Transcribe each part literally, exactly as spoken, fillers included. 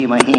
ಮಹಿ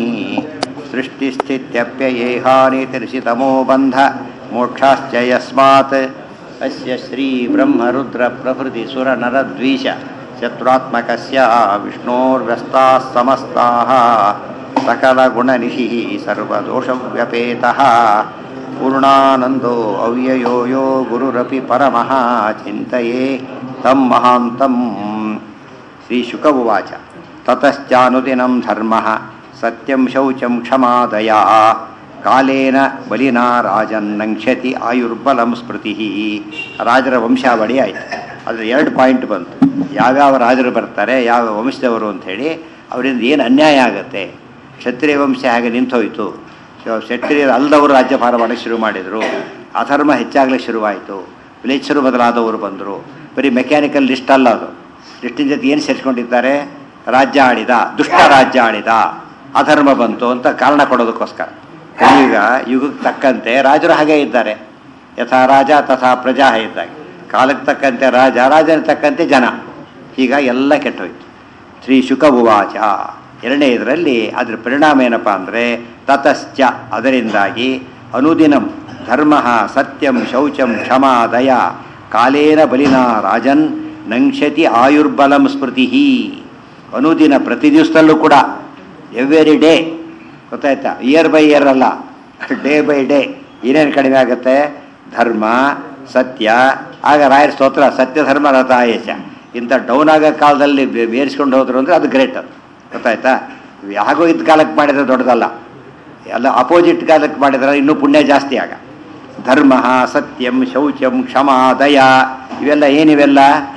ಸೃಷ್ಟಿಸ್ಥಿತ್ಯಪ್ಯಯೇಹಾನಿತಿರ್ಷಿತಮೋ ಬಂಧ ಮೋಕ್ಷಾಶ್ಚ ಯಸ್ಮಾತ್ ಅಸ್ಯ ಶ್ರೀ ಬ್ರಹ್ಮ ರುದ್ರ ಪ್ರಭೃತಿ ಸುರ ನರದ್ವೀಷ ಶತ್ರುತ್ಮಕಸ್ಯ ವಿಷ್ಣೋರ್ವ್ಯಸ್ತಾಃ ಸಮಸ್ತಾಃ ಸಕಲ ಗುಣನಿಧಿಃ ಸರ್ವದೋಷವ್ಯಪೇತಃ ಪೂರ್ಣಾನಂದೋ ಅವ್ಯಯೋ ಯೋ ಗುರುರಪಿ ಪರಮಃ ಚಿಂತಯೇ ತಂ ಮಹಾಂತಂ. ಶ್ರೀ ಶುಕ ಉವಾಚ ತತಶ್ಚಾನುದಿನಂ ಧರ್ಮಃ ಸತ್ಯಂ ಶೌಚಂ ಕ್ಷಮಾದಯಾ ಕಾಲೇನ ಬಲಿನಾ ರಾಜನ್ನಂಕ್ಷತಿ ಆಯುರ್ಬಲಂ ಸ್ಮೃತಿ. ರಾಜರ ವಂಶಾವಳಿ ಆಯಿತು. ಅದರ ಎರಡು ಪಾಯಿಂಟ್ ಬಂತು. ಯಾವ್ಯಾವ ರಾಜರು ಬರ್ತಾರೆ, ಯಾವ ವಂಶದವರು ಅಂಥೇಳಿ, ಅವರಿಂದ ಏನು ಅನ್ಯಾಯ ಆಗುತ್ತೆ. ಕ್ಷತ್ರಿಯ ವಂಶ ಹಾಗೆ ನಿಂತೋಯ್ತು. ಕ್ಷತ್ರಿಯರು ಅಲ್ಲದವರು ರಾಜ್ಯಭಾರ ಮಾಡೋಕ್ಕೆ ಶುರು ಮಾಡಿದರು. ಅಧರ್ಮ ಹೆಚ್ಚಾಗಲಿಕ್ಕೆ ಶುರುವಾಯಿತು. ವಿಲೇಚರು ಬದಲಾದವರು ಬಂದರು. ಬರೀ ಮೆಕ್ಯಾನಿಕಲ್ ಲಿಸ್ಟ್ ಅಲ್ಲ ಅದು. ಲಿಸ್ಟಿನ ಜೊತೆ ಏನು ಸೇರಿಸ್ಕೊಂಡಿದ್ದಾರೆ? ರಾಜ್ಯ ಆಳಿದ, ದುಷ್ಟ ರಾಜ್ಯ ಆಳಿದ, ಅಧರ್ಮ ಬಂತು ಅಂತ ಕಾರಣ ಕೊಡೋದಕ್ಕೋಸ್ಕರ. ಈಗ ಯುಗಕ್ಕೆ ತಕ್ಕಂತೆ ರಾಜರು ಹಾಗೇ ಇದ್ದಾರೆ. ಯಥಾ ರಾಜ ತಥಾ ಪ್ರಜಾ ಇದ್ದಾಗೆ. ಕಾಲಕ್ಕೆ ತಕ್ಕಂತೆ ರಾಜ, ರಾಜನ ತಕ್ಕಂತೆ ಜನ. ಹೀಗಾಗಿ ಎಲ್ಲ ಕೆಟ್ಟೋಯ್ತು. ಶ್ರೀ ಶುಕ ಉವಾಚ ಎರಡನೇ ಇದರಲ್ಲಿ ಅದರ ಪರಿಣಾಮ ಏನಪ್ಪ ಅಂದರೆ ತತಶ್ಚ ಅದರಿಂದಾಗಿ ಅನುದಿನಂ ಧರ್ಮ ಸತ್ಯಂ ಶೌಚಂ ಕ್ಷಮಾ ದಯ ಕಾಲೇನ ಬಲಿನಾ ರಾಜನ್ ನಂಕ್ಷತಿ ಆಯುರ್ಬಲಂ ಸ್ಮೃತಿ. ಅನುದಿನ ಪ್ರತಿ ದಿವಸದಲ್ಲೂ ಕೂಡ ಎವ್ರಿ ಡೇ, ಗೊತ್ತಾಯ್ತಾ? ಇಯರ್ ಬೈ ಇಯರ್ ಅಲ್ಲ, ಡೇ ಬೈ ಡೇ ಏನೇನು ಕಡಿಮೆ ಆಗುತ್ತೆ? ಧರ್ಮ ಸತ್ಯ. ಆಗ ರಾಯರ ಸ್ತೋತ್ರ ಸತ್ಯ ಧರ್ಮ ರಥಾಯೇಶ. ಇಂಥ ಡೌನ್ ಆಗೋ ಕಾಲದಲ್ಲಿ ಬೇರಿಸ್ಕೊಂಡು ಹೋದ್ರು ಅಂದರೆ ಅದು ಗ್ರೇಟ್. ಅದು ಗೊತ್ತಾಯ್ತಾ? ಯಾಗೋ ಇದ್ದ ಕಾಲಕ್ಕೆ ಮಾಡಿದ್ರೆ ದೊಡ್ಡದಲ್ಲ, ಎಲ್ಲ ಅಪೋಸಿಟ್ ಕಾಲಕ್ಕೆ ಮಾಡಿದ್ರೆ ಇನ್ನೂ ಪುಣ್ಯ ಜಾಸ್ತಿ. ಆಗ ಧರ್ಮ ಸತ್ಯಂ ಶೌಚಂ ಕ್ಷಮಾ ದಯ ಇವೆಲ್ಲ ಏನಿವೆಲ್ಲ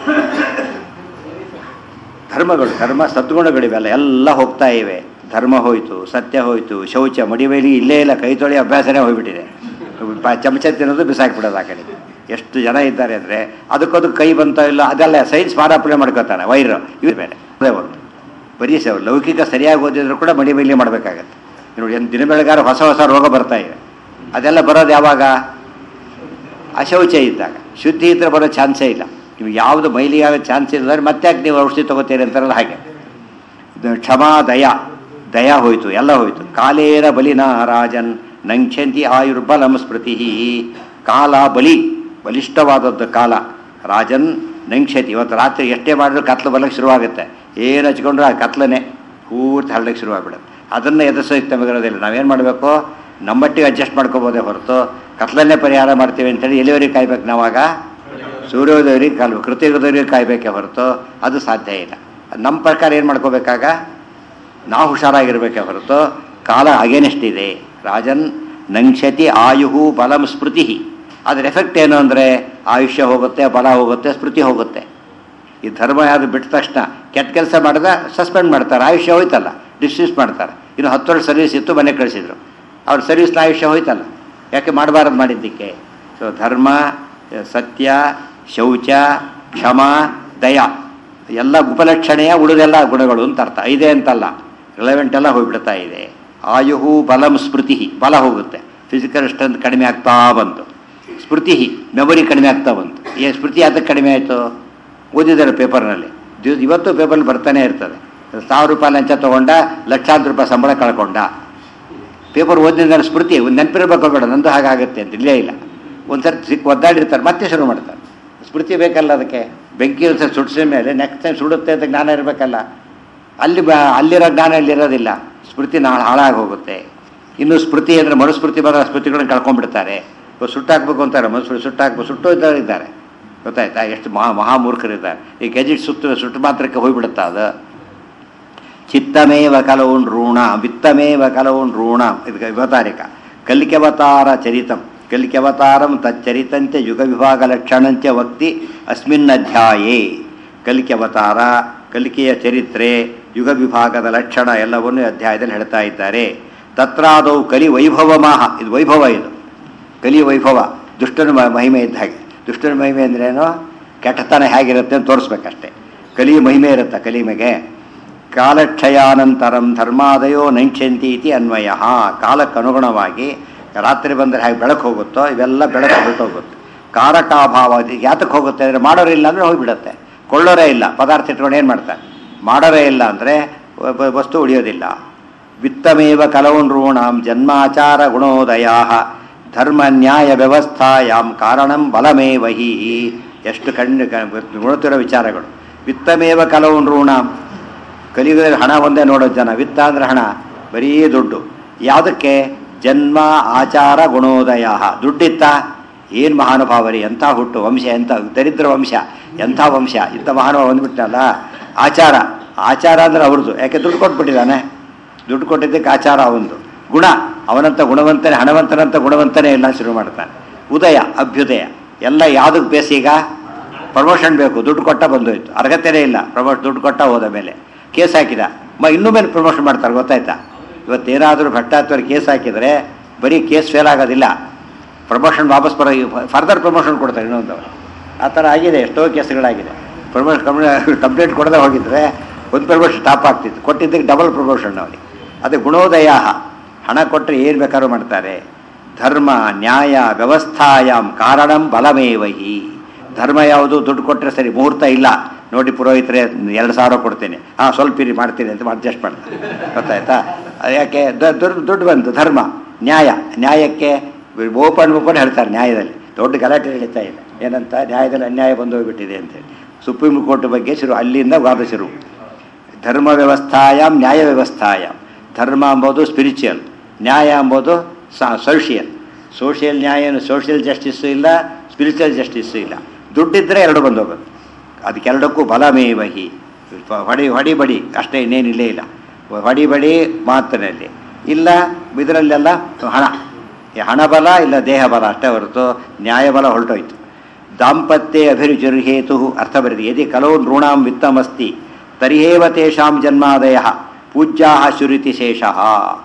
ಧರ್ಮಗಳು, ಧರ್ಮ ಸದ್ಗುಣಗಳಿವೆಲ್ಲ ಎಲ್ಲ ಹೋಗ್ತಾ ಇವೆ. ಧರ್ಮ ಹೋಯಿತು, ಸತ್ಯ ಹೋಯಿತು, ಶೌಚ ಮಡಿವೇಲಿ ಇಲ್ಲೇ ಇಲ್ಲ, ಕೈ ತೊಳಿ ಅಭ್ಯಾಸನೇ ಹೋಗ್ಬಿಟ್ಟಿದೆ. ಚಮಚ ತಿನ್ನೋದು ಬಿಸಾಕ್ಬಿಡೋದು ಆ ಕಡೆ. ಎಷ್ಟು ಜನ ಇದ್ದಾರೆ ಅಂದರೆ ಅದಕ್ಕೋದಕ್ಕೆ ಕೈ ಬಂತೋ ಇಲ್ಲ ಅದೆಲ್ಲ ಸೈನ್ಸ್ ಮಾರಾಪಣೆ ಮಾಡ್ಕೋತಾನೆ. ವೈರು ಇವೆ ಬೇರೆ ಅದೇ ಒಂದು ಬರೀ ಸ ಲೌಕಿಕ ಸರಿಯಾಗಿ ಓದಿದ್ರು ಕೂಡ ಮಡಿಮೇಲಿ ಮಾಡಬೇಕಾಗತ್ತೆ. ನೋಡಿ, ಏನು ದಿನ ಬೆಳಗಾರ ಹೊಸ ಹೊಸ ರೋಗ ಬರ್ತಾ ಇವೆ. ಅದೆಲ್ಲ ಬರೋದು ಯಾವಾಗ? ಅಶೌಚ ಇದ್ದಾಗ. ಶುದ್ಧಿ ಇದ್ರೆ ಬರೋ ಚಾನ್ಸೇ ಇಲ್ಲ. ನೀವು ಯಾವುದು ಮೈಲಿಗಾಗೋ ಚಾನ್ಸ್ ಇಲ್ಲ ಅಂದ್ರೆ ಮತ್ತೆ ಯಾಕೆ ನೀವು ಔಷಧಿ ತೊಗೋತೀರಿ ಅಂತಾರಲ್ಲ ಹಾಗೆ. ಕ್ಷಮಾ ದಯ, ದಯ ಹೋಯಿತು, ಎಲ್ಲ ಹೋಯಿತು. ಕಾಲೇನ ಬಲಿನ ರಾಜನ್ ನಂಕ್ಷಂತಿ ಆಯುರ್ಬಲಂ ಸ್ಮೃತಿ. ಕಾಲ ಬಲಿ, ಬಲಿಷ್ಠವಾದದ್ದು ಕಾಲ. ರಾಜನ್ ನಂಕ್ಷತಿ. ಇವತ್ತು ರಾತ್ರಿ ಎಷ್ಟೇ ಮಾಡಿದ್ರು ಕತ್ಲು ಬರಲಿಕ್ಕೆ ಶುರುವಾಗುತ್ತೆ. ಏನು ಹಚ್ಕೊಂಡ್ರೆ ಆ ಕತ್ಲನೇ ಪೂರ್ತಿ ಹರಳಕ್ಕೆ ಶುರುವಾಗ್ಬಿಡುತ್ತೆ. ಅದನ್ನು ಎದುರಿಸೋಕ್ಕೆ ನಮಗಿರೋದಿಲ್ಲ. ನಾವೇನು ಮಾಡಬೇಕು? ನಮ್ಮಟ್ಟಿಗೆ ಅಡ್ಜಸ್ಟ್ ಮಾಡ್ಕೋಬೋದೇ ಹೊರತು ಕತ್ಲನ್ನೇ ಪರಿಹಾರ ಮಾಡ್ತೀವಿ ಅಂತೇಳಿ ಎಲ್ಲಿವರೆಗೆ ಕಾಯ್ಬೇಕು? ನಾವಾಗ ಸೂರ್ಯೋದಯರಿಗೆ ಕಾಲ್ ಕೃತಿಯೋದಯರಿಗೆ ಕಾಯಬೇಕೇ ಹೊರತು ಅದು ಸಾಧ್ಯ ಇಲ್ಲ. ನಮ್ಮ ಪ್ರಕಾರ ಏನು ಮಾಡ್ಕೋಬೇಕಾಗ? ನಾವು ಹುಷಾರಾಗಿರ್ಬೇಕೇ ಹೊರತು ಕಾಲ ಅಗೇನೆಷ್ಟಿದೆ. ರಾಜನ್ ನಂಕ್ಷತಿ ಆಯುಹು ಬಲಂ ಸ್ಮೃತಿ. ಅದ್ರ ಎಫೆಕ್ಟ್ ಏನು ಅಂದರೆ ಆಯುಷ್ಯ ಹೋಗುತ್ತೆ, ಬಲ ಹೋಗುತ್ತೆ, ಸ್ಮೃತಿ ಹೋಗುತ್ತೆ. ಈ ಧರ್ಮ ಯಾರು ಬಿಟ್ಟ ತಕ್ಷಣ ಕೆಟ್ಟ ಕೆಲಸ ಮಾಡಿದ ಸಸ್ಪೆಂಡ್ ಮಾಡ್ತಾರೆ, ಆಯುಷ್ಯ ಹೋಯ್ತಲ್ಲ, ಡಿಸ್ಮಿಸ್ ಮಾಡ್ತಾರೆ. ಇನ್ನು ಹತ್ತು ವರ್ಷ ಸರ್ವಿಸ್ ಇತ್ತು, ಮನೆ ಕಳಿಸಿದ್ರು. ಅವ್ರ ಸರ್ವಿಸ್ನ ಆಯುಷ್ಯ ಹೋಯ್ತಲ್ಲ, ಯಾಕೆ ಮಾಡಬಾರದು ಮಾಡಿದ್ದಕ್ಕೆ? ಸೊ ಧರ್ಮ ಸತ್ಯ ಶೌಚ ಕ್ಷಮ ದಯ ಎಲ್ಲ ಉಪಲಕ್ಷಣೆಯ ಉಳಿದೆಲ್ಲ ಗುಣಗಳು ಅಂತ ಅರ್ಥ. ಇದೆ ಅಂತಲ್ಲ, ರಿಲೆವೆಂಟ್ ಎಲ್ಲ ಹೋಗ್ಬಿಡ್ತಾ ಇದೆ. ಆಯುಹು ಬಲಂ ಸ್ಮೃತಿ. ಬಲ ಹೋಗುತ್ತೆ, ಫಿಸಿಕಲ್ ಸ್ಟ್ರೆಂತ್ ಕಡಿಮೆ ಆಗ್ತಾ ಬಂತು. ಸ್ಮೃತಿ ಮೆಮೊರಿ ಕಡಿಮೆ ಆಗ್ತಾ ಬಂತು. ಈ ಸ್ಮೃತಿ ಅದಕ್ಕೆ ಕಡಿಮೆ ಆಯಿತು. ಓದಿದ್ದಾರೆ ಪೇಪರ್ನಲ್ಲಿ, ಇವತ್ತು ಪೇಪರ್ನಲ್ಲಿ ಬರ್ತಾನೆ ಇರ್ತದೆ. ಸಾವಿರ ರೂಪಾಯಿ ಲಂಚ ತೊಗೊಂಡ, ಲಕ್ಷಾಂತರ ರೂಪಾಯಿ ಸಂಬಳ ಕಳ್ಕೊಂಡ. ಪೇಪರ್ ಓದಿದ ಸ್ಮೃತಿ ಒಂದು ನೆನಪಿರ್ಬೇಕು ಬೇಡ, ನಂದು ಹಾಗಾಗುತ್ತೆ ಅಂತ ಇಲ್ಲೇ ಇಲ್ಲ. ಒಂದು ಸರ್ತಿ ಸಿಕ್ಕ ಒದ್ದಾಡಿರ್ತಾರೆ, ಮತ್ತೆ ಶುರು ಮಾಡ್ತಾರೆ. ಸ್ಮೃತಿ ಬೇಕಲ್ಲ ಅದಕ್ಕೆ. ಬೆಂಕಿ ಒಂದು ಸುಡಿಸಿದ ಮೇಲೆ ನೆಕ್ಸ್ಟ್ ಟೈಮ್ ಸುಡುತ್ತೆ ಅಂತ ಜ್ಞಾನ ಇರಬೇಕಲ್ಲ. ಅಲ್ಲಿ ಬ ಅಲ್ಲಿರೋ ಜ್ಞಾನ ಇಲ್ಲಿರೋದಿಲ್ಲ. ಸ್ಮೃತಿ ನಾಳೆ ಹಾಳಾಗಿ ಹೋಗುತ್ತೆ. ಇನ್ನು ಸ್ಮೃತಿ ಅಂದರೆ ಮನುಸ್ಮೃತಿ ಬರೋ ಸ್ಮೃತಿಗಳನ್ನ ಕಳ್ಕೊಂಡ್ಬಿಡ್ತಾರೆ. ಇವಾಗ ಸುಟ್ಟಾಕ್ಬೇಕು ಅಂತಾರೆ, ಮನುಸ್ಮೃತಿ ಸುಟ್ಟಾಕ್ಬೇಕು, ಸುಟ್ಟು ಇದ್ದಾರೆ. ಗೊತ್ತಾಯ್ತಾ? ಎಷ್ಟು ಮಹಾ ಮಹಾಮೂರ್ಖರಿದ್ದಾರೆ. ಈ ಗೆಜಿಟ್ ಸುತ್ತು ಸುಟ್ಟು ಮಾತ್ರಕ್ಕೆ ಹೋಗ್ಬಿಡುತ್ತಾ ಅದು. ಚಿತ್ತಮೇವ ಕಲವುನ್ ಋಣ ವಿತ್ತಮೇವ ಕಲವುನ್ ಋಣ. ಇದು ಅವತಾರಿಕ. ಕಲಿಕೆವತಾರ ಚರಿತಂ ಕಲಿಕೆವತಾರಂ ತಚ್ಚರಿತಂತೆ ಯುಗ ವಿಭಾಗ ಲಕ್ಷಣಂಚ ವಕ್ತಿ ಅಸ್ಮಿನ್ ಅಧ್ಯಾಯೇ. ಕಲಿಕೆವತಾರ, ಕಲಿಕೆಯ ಚರಿತ್ರೆ, ಯುಗ ವಿಭಾಗದ ಲಕ್ಷಣ ಎಲ್ಲವನ್ನೂ ಅಧ್ಯಾಯದಲ್ಲಿ ಹೇಳ್ತಾ ಇದ್ದಾರೆ. ತತ್ರಾದೌ ಕಲಿ ವೈಭವಮಾಹ. ಇದು ವೈಭವ, ಇದು ಕಲಿ ವೈಭವ. ದುಷ್ಟನ ಮಹಿಮೆ ಇದ್ದ ಹಾಗೆ. ದುಷ್ಟನ ಮಹಿಮೆ ಅಂದ್ರೇನು? ಕೆಟ್ಟತನ ಹೇಗಿರುತ್ತೆ ಅಂತ ತೋರಿಸ್ಬೇಕಷ್ಟೆ. ಕಲಿ ಮಹಿಮೆ ಇರುತ್ತೆ ಕಲಿಮೆಗೆ. ಕಾಲಕ್ಷಯಾನಂತರಂ ಧರ್ಮಾದಯೋ ನಂಕ್ಷಂತಿ ಇತಿ ಅನ್ವಯ. ಕಾಲಕ್ಕನುಗುಣವಾಗಿ ರಾತ್ರಿ ಬಂದರೆ ಹೇಗೆ ಬೆಳಕು ಹೋಗುತ್ತೋ ಇವೆಲ್ಲ ಬೆಳಕು ಹೊರಟೋಗುತ್ತೆ. ಕಾರಕಾಭಾವ ಯಾತಕ್ಕೆ ಹೋಗುತ್ತೆ ಅಂದರೆ ಮಾಡೋರಿಲ್ಲ ಅಂದರೆ ಹೋಗಿಬಿಡುತ್ತೆ. ಕೊಳ್ಳೋರೇ ಇಲ್ಲ, ಪದಾರ್ಥ ಇಟ್ಕೊಂಡು ಏನು ಮಾಡ್ತಾರೆ? ಮಾಡೋರೇ ಇಲ್ಲ ಅಂದರೆ ವಸ್ತು ಉಳಿಯೋದಿಲ್ಲ. ವಿತ್ತಮೇವ ಕಲವು ನೃಣಾಂ ಜನ್ಮಾಚಾರ ಗುಣೋದಯ ಧರ್ಮ ನ್ಯಾಯ ವ್ಯವಸ್ಥಾಯಾಮ್ ಕಾರಣಂ ಬಲಮೇವ ಹಿ. ಎಷ್ಟು ಕಣ್ಣು ನೋಡ್ತಿರೋ ವಿಚಾರಗಳು. ವಿತ್ತಮೇವ ಕಲವು ನೃಣಾಂ, ಕಲಿಯುಗದಲ್ಲಿ ಹಣ ಒಂದೇ ನೋಡೋದು ಜನ. ವಿತ್ತ ಅಂದರೆ ಹಣ, ಬರೀ ದುಡ್ಡು. ಯಾವುದಕ್ಕೆ? ಜನ್ಮ ಆಚಾರ ಗುಣೋದಯ. ದುಡ್ಡಿತ್ತ ಏನು ಮಹಾನುಭಾವರಿ, ಎಂಥ ಹುಟ್ಟು ವಂಶ, ಎಂಥ ದರಿದ್ರ ವಂಶ, ಎಂಥ ವಂಶ, ಇಂಥ ಮಹಾನುಭಾವ ಬಂದ್ಬಿಟ್ಟಲ್ಲ. ಆಚಾರ, ಆಚಾರ ಅಂದರೆ ಅವ್ರದ್ದು, ಯಾಕೆ ದುಡ್ಡು ಕೊಟ್ಬಿಟ್ಟಿದ್ದಾನೆ, ದುಡ್ಡು ಕೊಟ್ಟಿದ್ದಕ್ಕೆ ಆಚಾರ ಅವನದು. ಗುಣ, ಅವನಂತ ಗುಣವಂತನೇ, ಹಣವಂತನಂತ ಗುಣವಂತನೇ ಎಲ್ಲ ಶುರು ಮಾಡ್ತಾನೆ. ಉದಯ, ಅಭ್ಯುದಯ, ಎಲ್ಲ ಯಾವುದಕ್ಕೆ ಬೇಸೀಗ? ಪ್ರಮೋಷನ್ ಬೇಕು, ದುಡ್ಡು ಕೊಟ್ಟ ಬಂದೋಯ್ತು, ಅರ್ಹತೆಯೇ ಇಲ್ಲ, ಪ್ರಮೋಷನ್ ದುಡ್ಡು ಕೊಟ್ಟ ಹೋದ ಮೇಲೆ ಕೇಸ್ ಹಾಕಿದ, ಮ ಇನ್ನೂ ಮೇಲೆ ಪ್ರಮೋಷನ್ ಮಾಡ್ತಾರೆ. ಗೊತ್ತಾಯ್ತಾ? ಇವತ್ತೇನಾದರೂ ಭ್ರಷ್ಟಾಚಾರ ಕೇಸ್ ಹಾಕಿದರೆ ಬರೀ ಕೇಸ್ ಫೇಲ್ ಆಗೋದಿಲ್ಲ, ಪ್ರಮೋಷನ್ ವಾಪಸ್ ಬರೋ, ಫರ್ದರ್ ಪ್ರಮೋಷನ್ ಕೊಡ್ತಾರೆ ಇನ್ನೊಂದವರು. ಆ ಥರ ಆಗಿದೆ, ಎಷ್ಟೋ ಕೇಸ್ಗಳಾಗಿದೆ. ಪ್ರಮೋಷನ್ ಕಂಪ್ಲೇಂಟ್ ಕೊಡದೆ ಹೋಗಿದ್ರೆ ಒಂದು ಪ್ರಮೋಷನ್ ಟಾಪ್ ಆಗ್ತಿತ್ತು, ಕೊಟ್ಟಿದ್ದಕ್ಕೆ ಡಬಲ್ ಪ್ರಮೋಷನ್ ಅವನಿಗೆ. ಅದೇ ಗುಣೋದಯ. ಹಣ ಕೊಟ್ಟರೆ ಏನು ಬೇಕಾದ್ರೂ ಮಾಡ್ತಾರೆ. ಧರ್ಮ ನ್ಯಾಯ ವ್ಯವಸ್ಥಾಯಾಮ್ ಕಾರಣಂ ಬಲಮೇವಹಿ. ಧರ್ಮ ಯಾವುದು? ದುಡ್ಡು ಕೊಟ್ಟರೆ ಸರಿ, ಮುಹೂರ್ತ ಇಲ್ಲ ನೋಡಿ ಪುರೋಹಿತರೆ ಎರಡು ಸಾವಿರ ಕೊಡ್ತೇನೆ, ಹಾಂ ಸ್ವಲ್ಪ ಇರಿ ಮಾಡ್ತೀನಿ ಅಂತ ಅಡ್ಜಸ್ಟ್ ಮಾಡ್ತಾರೆ. ಗೊತ್ತಾಯ್ತಾ? ಯಾಕೆ? ದುಡ್ಡು ಬಂತು. ಧರ್ಮ, ನ್ಯಾಯ, ನ್ಯಾಯಕ್ಕೆ ಓಪನ್ ಓಪನ್ ಹೇಳ್ತಾರೆ. ನ್ಯಾಯದಲ್ಲಿ ದೊಡ್ಡ ಗಲಾಟೆ ನಡೀತಾ ಇದೆ, ಏನಂತ? ನ್ಯಾಯದಲ್ಲಿ ಅನ್ಯಾಯ ಬಂದು ಹೋಗ್ಬಿಟ್ಟಿದೆ ಅಂತೇಳಿ ಸುಪ್ರೀಂ ಕೋರ್ಟ್ ಬಗ್ಗೆ ಶುರು, ಅಲ್ಲಿಂದ ವಾದ ಶುರು. ಧರ್ಮ ವ್ಯವಸ್ಥಾಯಾಮ್ ನ್ಯಾಯ ವ್ಯವಸ್ಥಾಯಾಮ್. ಧರ್ಮ ಎಂಬುದು ಸ್ಪಿರಿಚುವಲ್, ನ್ಯಾಯ ಎಂಬುದು ಸೋಷಿಯಲ್. ಸೋಷಿಯಲ್ ನ್ಯಾಯನು ಸೋಷಿಯಲ್ ಜಸ್ಟಿಸ್ಸು ಇಲ್ಲ, ಸ್ಪಿರಿಚುವಲ್ ಜಸ್ಟಿಸ್ಸು ಇಲ್ಲ. ದುಡ್ಡಿದ್ದರೆ ಎರಡು ಬಂದು ಹೋಗೋದು. ಅದಕ್ಕೆರಡಕ್ಕೂ ಬಲಮೇವಹಿ. ಹೊಡಿ ಹೊಡಿ ಬಡಿ ಅಷ್ಟೇ, ಇನ್ನೇನಿಲ್ಲೇ ಇಲ್ಲ. ಹೊಡಿ ಬಡಿ ಮಾತಿನಲ್ಲಿ ಇಲ್ಲ, ಇದರಲ್ಲೆಲ್ಲ ಹಣ, ಹಣ ಬಲ ಇಲ್ಲ ದೇಹ ಬಲ ಅಷ್ಟೇ ಹೊರತು ನ್ಯಾಯಬಲ ಹೊರಟೋಯ್ತು. ದಾಂಪತ್ಯೆ ಅಭಿರುಚಿರ್ಹೇತು ಅರ್ಥ ಬರೆದಿ. ಯದಿ ಕಲೋ ನೃಣಾಂ ವಿತ್ತಮಸ್ತಿ ತರ್ಹೇವ ತೇಷಾಂ ಜನ್ಮಾದಯ ಪೂಜ್ಯಾ ಶುರಿತಿ ಶೇಷಃ.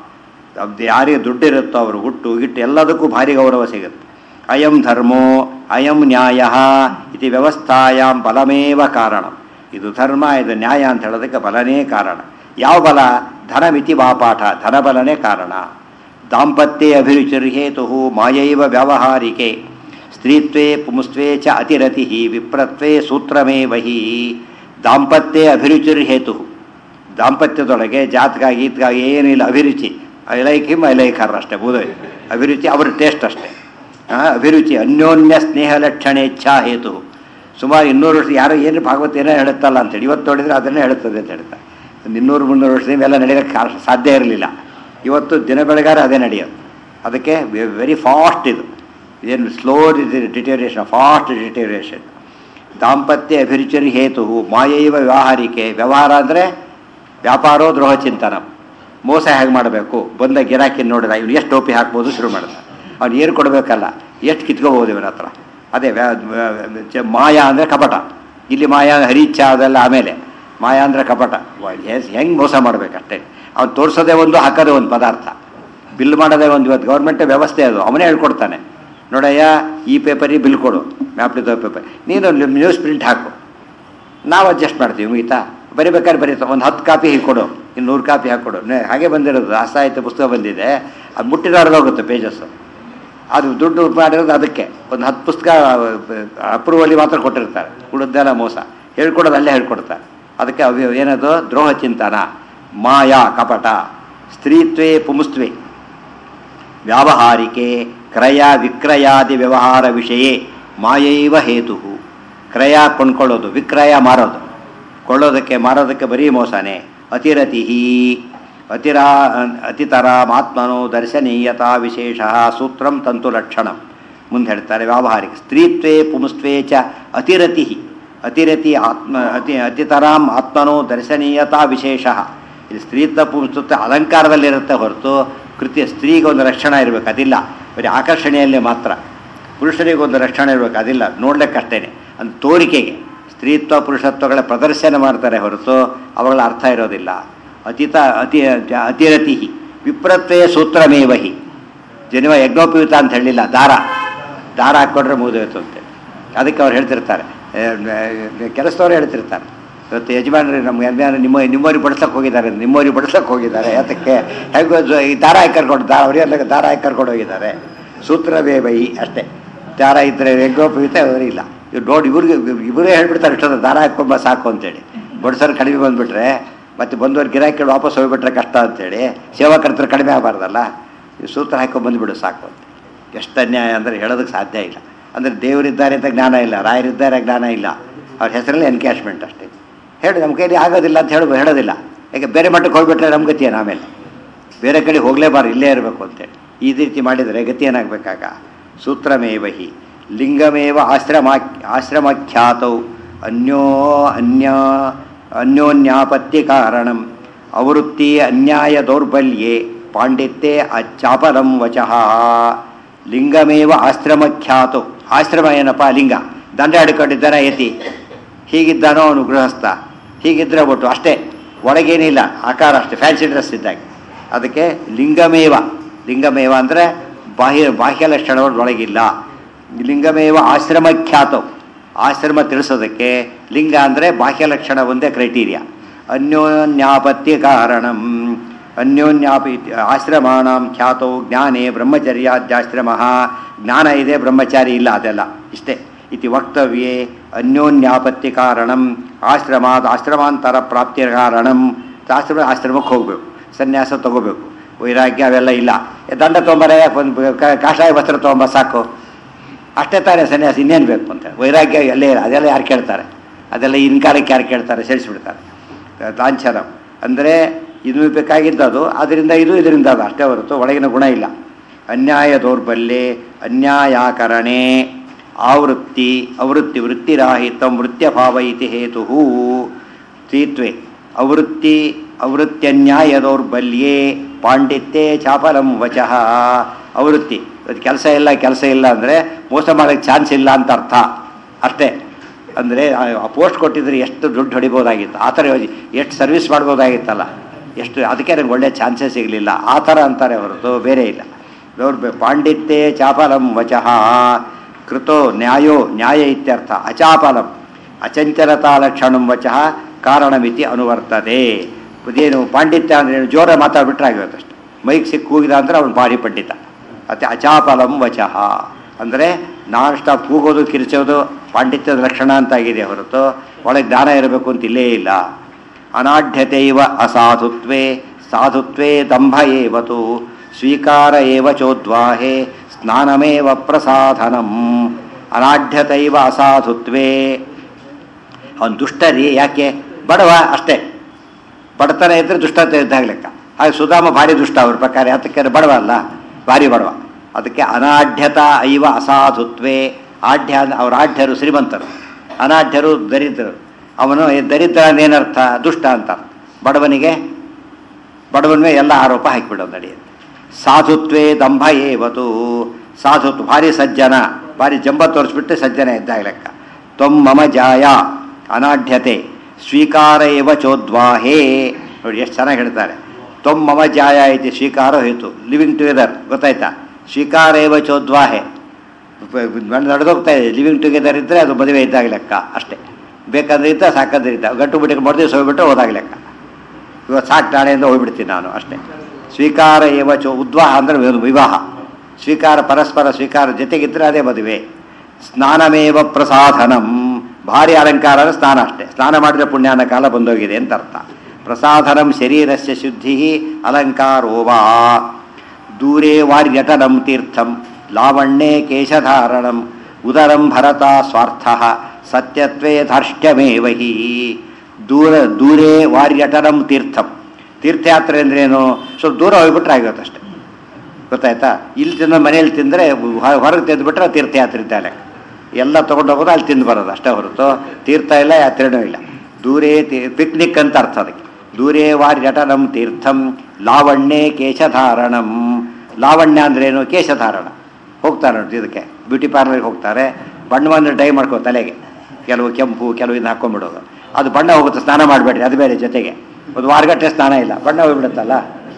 ಯಾರಿಗೆ ದುಡ್ಡಿರುತ್ತೋ ಅವರು ಹುಟ್ಟು ಗಿಟ್ಟು ಎಲ್ಲದಕ್ಕೂ ಭಾರಿ ಗೌರವ ಸಿಗುತ್ತೆ. ಅಯಂ ಧರ್ಮೋ ಅಯಂ ನ್ಯಾಯ ಇತಿ ವ್ಯವಸ್ಥಾಯಾಂ ಬಲಮೇವ ಕಾರಣ. ಇದು ಧರ್ಮ, ಇದು ನ್ಯಾಯ ಅಂತ ಹೇಳೋದಕ್ಕೆ ಬಲನೇ ಕಾರಣ. ಯಾವ ಬಲ? ಧನಮಿತಿ ವಾಪಾಠ, ಧನಬಲನೇ ಕಾರಣ. ದಾಂಪತ್ಯೆ ಅಭಿರುಚಿರ್ಹೇತು ಮಾಯೈವ ವ್ಯಾವಹಾರಿಕೆ ಸ್ತ್ರೀತ್ವೇ ಪುಂಸ್ತ್ವೇ ಚ ಅತಿರತಿ ವಿಪ್ರತ್ವೇ ಸೂತ್ರಮೇವಹಿ. ದಾಂಪತ್ಯೆ ಅಭಿರುಚಿರ್ಹೇತು, ದಾಂಪತ್ಯದೊಳಗೆ ಜಾತಕ ಗೀತಗಾಗಿ ಏನಿಲ್ಲ, ಅಭಿರುಚಿ. I like him I like her ಅಷ್ಟೇ, ಬೋಧ ಅಭಿರುಚಿ, ಅವ್ರ ಟೇಸ್ಟ್ ಅಷ್ಟೇ. ಅಭಿರುಚಿ ಅನ್ಯೋನ್ಯ ಸ್ನೇಹ ಲಕ್ಷಣೆ ಇಚ್ಛಾ ಹೇತು. ಸುಮಾರು ಇನ್ನೂರು ವರ್ಷ ಯಾರೋ ಏನು ಭಾಗವತ ಏನೋ ಹೇಳುತ್ತಲ್ಲ ಅಂತೇಳಿ ಇವತ್ತು ನೋಡಿದರೆ ಅದನ್ನೇ ಹೇಳುತ್ತದೆ ಅಂತ ಹೇಳ್ತಾರೆ. ಇನ್ನೂರು ಮುನ್ನೂರು ವರ್ಷ ಇವೆಲ್ಲ ನಡೆಯೋಕ್ಕೆ ಸಾಧ್ಯ ಇರಲಿಲ್ಲ. ಇವತ್ತು ದಿನ ಬೆಳಗಾರ ಅದೇ ನಡೆಯೋದು. ಅದಕ್ಕೆ ವೆರಿ ಫಾಸ್ಟ್ ಇದು, ಏನು ಸ್ಲೋ ಡಿಟೇರಿಯೇಷನ್, ಫಾಸ್ಟ್ ಡಿಟೇರಿಯೇಷನ್. ದಾಂಪತ್ಯ ಅಭಿರುಚಿ ಹೇತು ಮಾಯೈವ ವ್ಯಾವಹಾರಿಕೆ. ವ್ಯವಹಾರ ಅಂದರೆ ವ್ಯಾಪಾರೋ ದ್ರೋಹ ಚಿಂತನ, ಮೋಸ ಹೇಗೆ ಮಾಡಬೇಕು. ಬಂದ ಗಿರಾಕಿ ನೋಡಿದ ಇವ್ನು ಎಷ್ಟು ಟೋಪಿ ಹಾಕ್ಬೋದು ಶುರು ಮಾಡಿದ. ಅವ್ನು ಏನು ಕೊಡಬೇಕಲ್ಲ, ಎಷ್ಟು ಕಿತ್ಕೋಬೋದು ಇವನ ಹತ್ರ. ಅದೇ ವ್ಯಾ ಮಾಯಾ ಅಂದರೆ ಕಪಟ. ಇಲ್ಲಿ ಮಾಯಾ ಹರಿಚ್ಛಾ ಅದೆಲ್ಲ ಆಮೇಲೆ. ಮಾಯಾ ಅಂದರೆ ಕಪಟ. ಹೆಂಗೆ ಮೋಸ ಮಾಡಬೇಕಷ್ಟೇ. ಅವ್ನು ತೋರಿಸೋದೇ ಒಂದು, ಹಾಕೋದೇ ಒಂದು ಪದಾರ್ಥ, ಬಿಲ್ ಮಾಡೋದೇ ಒಂದು. ಇವತ್ತು ಗೌರ್ಮೆಂಟೇ ವ್ಯವಸ್ಥೆ ಅದು, ಅವನೇ ಹೇಳ್ಕೊಡ್ತಾನೆ. ನೋಡಯ್ಯ ಈ ಪೇಪರಿಗೆ ಬಿಲ್ ಕೊಡು, ಮ್ಯಾಪ್ಲಿದ ಪೇಪರ್, ನೀನು ನ್ಯೂಸ್ ಪ್ರಿಂಟ್ ಹಾಕು, ನಾವು ಅಡ್ಜಸ್ಟ್ ಮಾಡ್ತೀವಿ, ಮುಗಿತಾ. ಬರಿಬೇಕಾದ್ರೆ ಬರೀತಾ ಒಂದು ಹತ್ತು ಕಾಪಿ ಹೀಗೆ ಕೊಡು, ಇನ್ನು ನೂರು ಕಾಪಿ ಹಾಕ್ಕೊಡು. ಹಾಗೆ ಬಂದಿರೋದು ಸಾಹಿತ್ಯ ಪುಸ್ತಕ ಬಂದಿದೆ, ಅದು ಮುಟ್ಟಿನ ಹರಿದೋಗುತ್ತೆ ಪೇಜಸ್ಸು. ಅದು ದುಡ್ಡು ಮಾಡಿರೋದು ಅದಕ್ಕೆ. ಒಂದು ಹತ್ತು ಪುಸ್ತಕ ಅಪ್ರೂವಲ್ಲಿ ಮಾತ್ರ ಕೊಟ್ಟಿರ್ತಾರೆ, ಉಳಿದೆಲ್ಲ ಮೋಸ. ಹೇಳ್ಕೊಡೋದು ಅಲ್ಲೇ ಹೇಳ್ಕೊಡ್ತಾರೆ. ಅದಕ್ಕೆ ಅವಿ ಏನದು? ದ್ರೋಹ ಚಿಂತನ, ಮಾಯಾ ಕಪಟ. ಸ್ತ್ರೀತ್ವೇ ಪುಂಸ್ತ್ವೇ ವ್ಯಾವಹಾರಿಕೆ ಕ್ರಯ ವಿಕ್ರಯಾದಿ ವ್ಯವಹಾರ ವಿಷಯ ಮಾಯೈವ ಹೇತು. ಕ್ರಯ ಕೊಂಡ್ಕೊಳ್ಳೋದು, ವಿಕ್ರಯ ಮಾರೋದು. ಕೊಳ್ಳೋದಕ್ಕೆ ಮಾರೋದಕ್ಕೆ ಬರೀ ಮೋಸನೇ. ಅತಿರತಿ ಅತಿರಾ ಅತಿತರಾಮಾತ್ಮನೋ ದರ್ಶನೀಯತಾ ವಿಶೇಷ ಸೂತ್ರಂ ತಂತು ಲಕ್ಷಣಂ. ಮುಂದೆ ಹೇಳ್ತಾರೆ ವ್ಯಾವಹಾರಿಕ. ಸ್ತ್ರೀತ್ವೇ ಪುಂಸ್ತ್ವೇ ಚ ಅತಿರತಿ. ಅತಿರತಿ ಆತ್ಮ ಅತಿ ಅತಿತರಾಂ ಆತ್ಮನೋ ದರ್ಶನೀಯತಾ ವಿಶೇಷ. ಇಲ್ಲಿ ಸ್ತ್ರೀತ್ವ ಪುಂಸ್ತ್ವ ಅಲಂಕಾರದಲ್ಲಿರುತ್ತೆ ಹೊರತು ಕೃತ್ಯ. ಸ್ತ್ರೀಗೆ ಒಂದು ರಕ್ಷಣೆ ಇರಬೇಕು, ಅದಿಲ್ಲ. ಬರೀ ಆಕರ್ಷಣೆಯಲ್ಲೇ ಮಾತ್ರ. ಪುರುಷರಿಗೆ ಒಂದು ರಕ್ಷಣೆ ಇರಬೇಕು, ಅದಿಲ್ಲ. ನೋಡ್ಲಿಕ್ಕಷ್ಟೇ, ಅದು ತೋರಿಕೆಗೆ. ಸ್ತ್ರೀತ್ವ ಪುರುಷತ್ವಗಳ ಪ್ರದರ್ಶನ ಮಾಡ್ತಾರೆ ಹೊರತು ಅವುಗಳ ಅರ್ಥ ಇರೋದಿಲ್ಲ. ಅತಿತ ಅತಿ ಅತಿರತಿ ವಿಪ್ರತ್ವೇ ಸೂತ್ರಮೇವಹಿ. ಜನಿವ ಯಜ್ಞೋಪಯುತ ಅಂತ ಹೇಳಿಲ್ಲ, ದಾರ ದಾರ ಹಾಕ್ಕೊಂಡ್ರೆ ಮುಗಿದೋಯ್ತು ಅಂತೇಳಿ. ಅದಕ್ಕೆ ಅವ್ರು ಹೇಳ್ತಿರ್ತಾರೆ, ಕೆಲಸದವ್ರು ಹೇಳ್ತಿರ್ತಾರೆ, ಇವತ್ತು ಯಜಮಾನ್ರಿ ನಮ್ಮ ಯಜಮಾನ ನಿಮ್ಮ ನಿಮ್ಮವ್ರಿಗೆ ಬಡ್ಸಕ್ಕೆ ಹೋಗಿದ್ದಾರೆ, ನಿಮ್ಮವ್ರಿಗೆ ಬಡ್ಸಕ್ಕೆ ಹೋಗಿದ್ದಾರೆ. ಅದಕ್ಕೆ ಹೇಗೆ ಈ ದಾರ ಹಾಕಿ ಕರ್ಕೊಂಡು ದಾರ ಅವರೆಲ್ಲ ದಾರ ಹಾಕಿ ಕರ್ಕೊಂಡು ಹೋಗಿದ್ದಾರೆ. ಸೂತ್ರಮೇವಹಿ ಅಷ್ಟೇ. ದಾರ ಇದ್ದರೆ ಯಜ್ಞೋಪಯುತ ಇಲ್ಲ. ಇವ್ರು ನೋಡಿ ಇವ್ರಿಗೆ ಇವರೇ ಹೇಳ್ಬಿಡ್ತಾರೆ ಇಷ್ಟೊಂದು ದಾರ ಹಾಕೊಂಬ ಸಾಕು ಅಂತೇಳಿ. ಬಡ್ಸೋರು ಕಡಿಮೆ ಬಂದುಬಿಟ್ರೆ ಮತ್ತು ಬಂದವ್ರು ಗಿರಾಕಿ ವಾಪಸ್ ಹೋಗಿಬಿಟ್ರೆ ಕಷ್ಟ ಅಂತೇಳಿ ಸೇವಾಕರ್ತರು ಕಡಿಮೆ ಆಗಬಾರ್ದಲ್ಲ, ಈ ಸೂತ್ರ ಹಾಕಿ ಬಂದುಬಿಡು ಸಾಕು ಅಂತ. ಎಷ್ಟು ಅನ್ಯಾಯ ಅಂದರೆ ಹೇಳೋದಕ್ಕೆ ಸಾಧ್ಯ ಇಲ್ಲ. ಅಂದರೆ ದೇವರಿದ್ದಾರೆ ಅಂತ ಜ್ಞಾನ ಇಲ್ಲ, ರಾಯರಿದ್ದಾರೆ ಜ್ಞಾನ ಇಲ್ಲ, ಅವ್ರ ಹೆಸರಲ್ಲಿ ಎನ್ಕ್ಯಾಶ್ಮೆಂಟ್ ಅಷ್ಟೇ. ಹೇಳಿ ನಮ್ಮ ಕೈಲಿ ಆಗೋದಿಲ್ಲ ಅಂತ ಹೇಳಿ ಹೇಳೋದಿಲ್ಲ. ಯಾಕೆ ಬೇರೆ ಮಟ್ಟಕ್ಕೆ ಹೋಗಿಬಿಟ್ರೆ ನಮ್ಮ ಗತಿ ಏನು? ಆಮೇಲೆ ಬೇರೆ ಕಡೆ ಹೋಗಲೇಬಾರ್ದು, ಇಲ್ಲೇ ಇರಬೇಕು ಅಂತೇಳಿ ಈ ರೀತಿ ಮಾಡಿದರೆ ಗತಿ ಏನಾಗಬೇಕಾಗ? ಸೂತ್ರಮೇವ ಹಿ ಲಿಂಗಮೇವ ಆಶ್ರಮ ಆಶ್ರಮಖ್ಯಾತೌ ಅನ್ಯೋ ಅನ್ಯ ಅನ್ಯೋನ್ಯಾಪತ್ತಿ ಕಾರಣಂ ಅವೃತ್ತಿ ಅನ್ಯಾಯ ದೌರ್ಬಲ್ಯೆ ಪಾಂಡಿತ್ಯೆ ಅಚಾಪಲಂ ವಚಃ. ಲಿಂಗಮೇವ ಆಶ್ರಮಖ್ಯಾತೌ, ಆಶ್ರಮ ಏನಪ್ಪ? ಲಿಂಗ. ದಂಡ ಹಿಡ್ಕೊಂಡಿದ್ದಾನ ಯತಿ, ಹೀಗಿದ್ದಾನೋ ಅವನು ಗೃಹಸ್ಥ, ಹೀಗಿದ್ರೆ ಒಟ್ಟು ಅಷ್ಟೇ, ಒಳಗೇನಿಲ್ಲ, ಆಕಾರ ಅಷ್ಟೇ, ಫ್ಯಾನ್ಸಿ ಡ್ರೆಸ್ ಇದ್ದಾಗ. ಅದಕ್ಕೆ ಲಿಂಗಮೇವ, ಲಿಂಗಮೇವ ಅಂದರೆ ಬಾಹ್ಯ ಬಾಹ್ಯ ಲಕ್ಷಣಗಳು ಒಳಗಿಲ್ಲ. ಲಿಂಗಮೇವ ಆಶ್ರಮಖ್ಯಾತವು, ಆಶ್ರಮ ತಿಳಿಸೋದಕ್ಕೆ ಲಿಂಗ ಅಂದರೆ ಬಾಹ್ಯ ಲಕ್ಷಣ ಒಂದೇ ಕ್ರೈಟೀರಿಯಾ. ಅನ್ಯೋನ್ಯಾಪತ್ತಿ ಕಾರಣಂ ಅನ್ಯೋನ್ಯಾಪಿ ಆಶ್ರಮಾಣಂ ಖ್ಯಾತೌ ಜ್ಞಾನೇ ಬ್ರಹ್ಮಚರ್ಯಾದ್ಯಾಶ್ರಮ. ಜ್ಞಾನ ಇದೆ, ಬ್ರಹ್ಮಚಾರಿ ಇಲ್ಲ, ಅದೆಲ್ಲ ಇಷ್ಟೇ. ಇತಿ ವಕ್ತವ್ಯೇ ಅನ್ಯೋನ್ಯಾಪತ್ತಿ ಕಾರಣಂ ಆಶ್ರಮಾತ್ ಆಶ್ರಮಾಂತರ ಪ್ರಾಪ್ತಿಯ ಕಾರಣಂ. ಆಶ್ರಮ ಆಶ್ರಮಕ್ಕೆ ಹೋಗಬೇಕು, ಸನ್ಯಾಸ ತೊಗೋಬೇಕು, ವೈರಾಗ್ಯ ಅವೆಲ್ಲ ಇಲ್ಲ. ದಂಡ ತೊಗೊಂಬರ ಒಂದು ಕಾಷಾಯ ವಸ್ತ್ರ ತೊಗೊಂಬ ಸಾಕು, ಅಷ್ಟೇ ತಾನೇ ಸನ್ಯಾಸ, ಇನ್ನೇನು ಬೇಕು ಅಂತ. ವೈರಾಗ್ಯ ಎಲ್ಲೇ ಇಲ್ಲ, ಅದೆಲ್ಲ ಯಾರು ಕೇಳ್ತಾರೆ? ಅದೆಲ್ಲ ಇನ್ ಕಾಲಕ್ಕೆ ಯಾರು ಕೇಳ್ತಾರೆ? ಸೇರಿಸ್ಬಿಡ್ತಾರೆ. ಲಾಂಛನ ಅಂದರೆ ಇದು ಬೇಕಾಗಿದ್ದದು, ಅದರಿಂದ ಇದು, ಇದರಿಂದ ಅದು ಅಷ್ಟೇ ಹೊರತು ಒಳಗಿನ ಗುಣ ಇಲ್ಲ. ಅನ್ಯಾಯ ದೌರ್ಬಲ್ಯೆ ಅನ್ಯಾಯಾಕರಣೆ ಆವೃತ್ತಿ ಅವೃತ್ತಿ ವೃತ್ತಿರಾಹಿತಂ ವೃತ್ಯಭಾವ ಇತಿ ಹೇತು ತ್ರಿತ್ವೇ ಅವೃತ್ತಿ ಅವೃತ್ಯನ್ಯಾಯ ದೌರ್ಬಲ್ಯೇ ಪಾಂಡಿತ್ಯೆ ಚಾಪಲಂ ವಚಃ. ಅವೃತ್ತಿ ಅದು ಕೆಲಸ ಇಲ್ಲ, ಕೆಲಸ ಇಲ್ಲ ಅಂದರೆ ಮೋಸ ಮಾಡೋಕ್ಕೆ ಚಾನ್ಸ್ ಇಲ್ಲ ಅಂತ ಅರ್ಥ ಅಷ್ಟೇ. ಅಂದರೆ ಆ ಪೋಸ್ಟ್ ಕೊಟ್ಟಿದ್ರೆ ಎಷ್ಟು ದುಡ್ಡು ಹೊಡಿಬೋದಾಗಿತ್ತು, ಆ ಥರ ಎಷ್ಟು ಸರ್ವಿಸ್ ಮಾಡ್ಬೋದಾಗಿತ್ತಲ್ಲ, ಎಷ್ಟು, ಅದಕ್ಕೆ ನನಗೆ ಒಳ್ಳೆ ಚಾನ್ಸೇ ಸಿಗಲಿಲ್ಲ, ಆ ಥರ ಅಂತಾರೆ ಹೊರತು ಬೇರೆ ಇಲ್ಲ. ದೌರ್ಬ ಪಾಂಡಿತ್ಯೆ ಚಾಪಲಂ ವಚಃ ಕೃತೋ ನ್ಯಾಯೋ ನ್ಯಾಯ ಇತ್ಯರ್ಥ. ಅಚಾಪಲಂ ಅಚಂಚಲತಾ ಲಕ್ಷಣಂ ವಚಃ ಕಾರಣಮಿತಿ ಅನುವರ್ತದೆ. ಇದೇನು ಪಾಂಡಿತ್ಯ ಅಂದರೆ ಜೋರ ಮಾತಾಡ್ಬಿಟ್ರೆ ಆಗಿರುತ್ತಷ್ಟೆ. ಮೈಕ್ ಸಿಕ್ಕು ಕೂಗಿದ ಅಂದರೆ ಅವನು ಭಾರಿ ಪಂಡಿತ. ಮತ್ತು ಅಚಾಪಲಂ ವಚಃ ಅಂದರೆ ನಾನ್ ಸ್ಟಾಪ್ ಕೂಗೋದು ಕಿರಿಚೋದು ಪಾಂಡಿತ್ಯದ ಲಕ್ಷಣ ಅಂತಾಗಿದೆ ಹೊರತು ಒಳಗೆ ಜ್ಞಾನ ಇರಬೇಕು ಅಂತ ಇಲ್ಲೇ ಇಲ್ಲ. ಅನಾಢ್ಯತೈವ ಅಸಾಧುತ್ವೇ ಸಾಧುತ್ವೇ ದಂಭ ಏವತು ಸ್ವೀಕಾರ ಏವ ಚೋದ್ವಾಹೆ ಸ್ನಾನಮೇವ ಪ್ರಸಾಧನಂ. ಅನಾಢ್ಯತೈವ ಅಸಾಧುತ್ವೇ, ಅವನು ದುಷ್ಟರಿ, ಯಾಕೆ? ಬಡವ ಅಷ್ಟೇ. ಬಡತನ ಇದ್ದರೆ ದುಷ್ಟತೆ ಇದ್ದಾಗ ಲೆಕ್ಕ. ಹಾಗೆ ಸುಧಾಮ ಭಾರಿ ದುಷ್ಟ ಅವ್ರ ಪ್ರಕಾರ, ಯಾತಕ್ಕೆ? ಬಡವ ಅಲ್ಲ, ಭಾರಿ ಬಡವ. ಅದಕ್ಕೆ ಅನಾಢ್ಯತಾ ಐವ ಅಸಾಧುತ್ವೇ. ಆಢ್ಯ ಅವ್ರ ಆಢ್ಯರು ಶ್ರೀಮಂತರು, ಅನಾಢ್ಯರು ದರಿದ್ರರು. ಅವನು ದರಿದ್ರ ಏನರ್ಥ? ದುಷ್ಟ ಅಂತ. ಬಡವನಿಗೆ ಬಡವನ ಮೇಲೆ ಎಲ್ಲ ಆರೋಪ ಹಾಕಿಬಿಡೋದು ನಡೆಯುತ್ತೆ. ಸಾಧುತ್ವೇ ದಂಭ ಏವತು, ಸಾಧುತ್ವ ಭಾರಿ ಸಜ್ಜನ, ಭಾರಿ ಜಂಬ ತೋರಿಸ್ಬಿಟ್ಟು ಸಜ್ಜನ ಇದ್ದಾಗ ಲೆಕ್ಕ. ತ್ವಂ ಮಮ ಜಾಯ ಅನಾಢ್ಯತೆ ಸ್ವೀಕಾರ ಏವ ಚೋದ್ವಾಹೇ. ನೋಡಿ ಎಷ್ಟು ಚೆನ್ನಾಗಿ ಹೇಳ್ತಾರೆ. ತ್ವಂ ಮಮ ಜಾಯ ಐತಿ ಸ್ವೀಕಾರ ಹೋಯಿತು, ಲಿವಿಂಗ್ ಟುಗೆದರ್, ಗೊತ್ತಾಯ್ತಾ? ಸ್ವೀಕಾರ ಏವ ಚೋದ್ವಾಹೆ, ನಡೆದೋಗ್ತಾ ಇದೆ. ಲಿವಿಂಗ್ ಟುಗೆದರ್ ಇದ್ದರೆ ಅದು ಮದುವೆ ಇದ್ದಾಗ ಲೆಕ್ಕ ಅಷ್ಟೇ. ಬೇಕಾದ್ರೆ ಇದ್ದ ಸಾಕಾದ್ರೆ ಇದ್ದ, ಗಂಟು ಬಿಟ್ಟಿಗೆ ಮರುದಿವ್ಸ ಹೋಗ್ಬಿಟ್ಟು ಹೋದಾಗ ಲೆಕ್ಕ. ಇವತ್ತು ಸಾಕು, ನಾಳೆಯಿಂದ ಹೋಗ್ಬಿಡ್ತೀನಿ ನಾನು ಅಷ್ಟೇ. ಸ್ವೀಕಾರ ಏವ ಚೋ ಉದ್ವಾಹ ಅಂದರೆ ವಿವಾಹ. ಸ್ವೀಕಾರ ಪರಸ್ಪರ ಸ್ವೀಕಾರ ಜೊತೆಗಿದ್ದರೆ ಅದೇ ಮದುವೆ. ಸ್ನಾನಮೇವ ಪ್ರಸಾಧನಂ, ಭಾರಿ ಅಲಂಕಾರ ಸ್ನಾನ ಅಷ್ಟೇ. ಸ್ನಾನ ಮಾಡಿದರೆ ಪುಣ್ಯಾನ ಕಾಲ ಬಂದೋಗಿದೆ ಅಂತ ಅರ್ಥ. ಪ್ರಸಾಧನಂ ಶರೀರಸ್ಯ ಶುದ್ಧಿ ಅಲಂಕಾರೋವಾ. ದೂರೇ ವಾರ್ಯಟನಂ ತೀರ್ಥಂ ಲಾವಣ್ಯೇ ಕೇಶಧಾರಣಂ ಉದರಂ ಭರತ ಸ್ವಾರ್ಥ ಸತ್ಯತ್ವೇ ಧಾರ್ಷ್ಟ್ಯಮೇವ ಹಿ. ದೂರ ದೂರೇ ವಾರ್ಯಟನಂ ತೀರ್ಥಂ, ತೀರ್ಥಯಾತ್ರೆ ಅಂದ್ರೇನು? ಸ್ವಲ್ಪ ದೂರ ಹೋಗ್ಬಿಟ್ರೆ ಆಗಿರುತ್ತಷ್ಟೆ, ಗೊತ್ತಾಯ್ತಾ? ಇಲ್ಲಿ ತಿಂದ ಮನೇಲಿ ತಿಂದರೆ ಹೊರಗೆ ತಿಂದುಬಿಟ್ರೆ ತೀರ್ಥಯಾತ್ರೆ ಇದ್ದಾಳೆ. ಎಲ್ಲ ತೊಗೊಂಡು ಹೋಗೋದು ಅಲ್ಲಿ ತಿಂದು ಬರೋದು ಅಷ್ಟೇ ಹೊರತು ತೀರ್ಥ ಇಲ್ಲ, ಯಾತ್ರೆನೂ ಇಲ್ಲ. ದೂರೇ ಪಿಕ್ನಿಕ್ ಅಂತ ಅರ್ಥ ಅದಕ್ಕೆ. ದೂರೇ ವಾರ್ಯಟನಂ ತೀರ್ಥಂ ಲಾವಣ್ಯೇ ಕೇಶಧಾರಣಂ. ಲಾವಣ್ಯ ಅಂದ್ರೇನು? ಕೇಶಧಾರಣ. ಹೋಗ್ತಾರೆ ನೋಡಿ ಇದಕ್ಕೆ, ಬ್ಯೂಟಿ ಪಾರ್ಲರ್ಗೆ ಹೋಗ್ತಾರೆ, ಬಣ್ಣವನ್ನು ಡೈ ಮಾಡ್ಕೋ ತಲೆಗೆ, ಕೆಲವು ಕೆಂಪು ಕೆಲವು ಇದು ಹಾಕ್ಕೊಂಡ್ಬಿಡೋದು. ಅದು ಬಣ್ಣ ಹೋಗುತ್ತೆ, ಸ್ನಾನ ಮಾಡಬೇಡ್ರಿ, ಅದು ಬೇರೆ. ಜೊತೆಗೆ ಒಂದು ವಾರಗಟ್ಟೆ ಸ್ನಾನ ಇಲ್ಲ, ಬಣ್ಣ ಹೋಗ್ಬಿಡುತ್ತಲ್ಲ.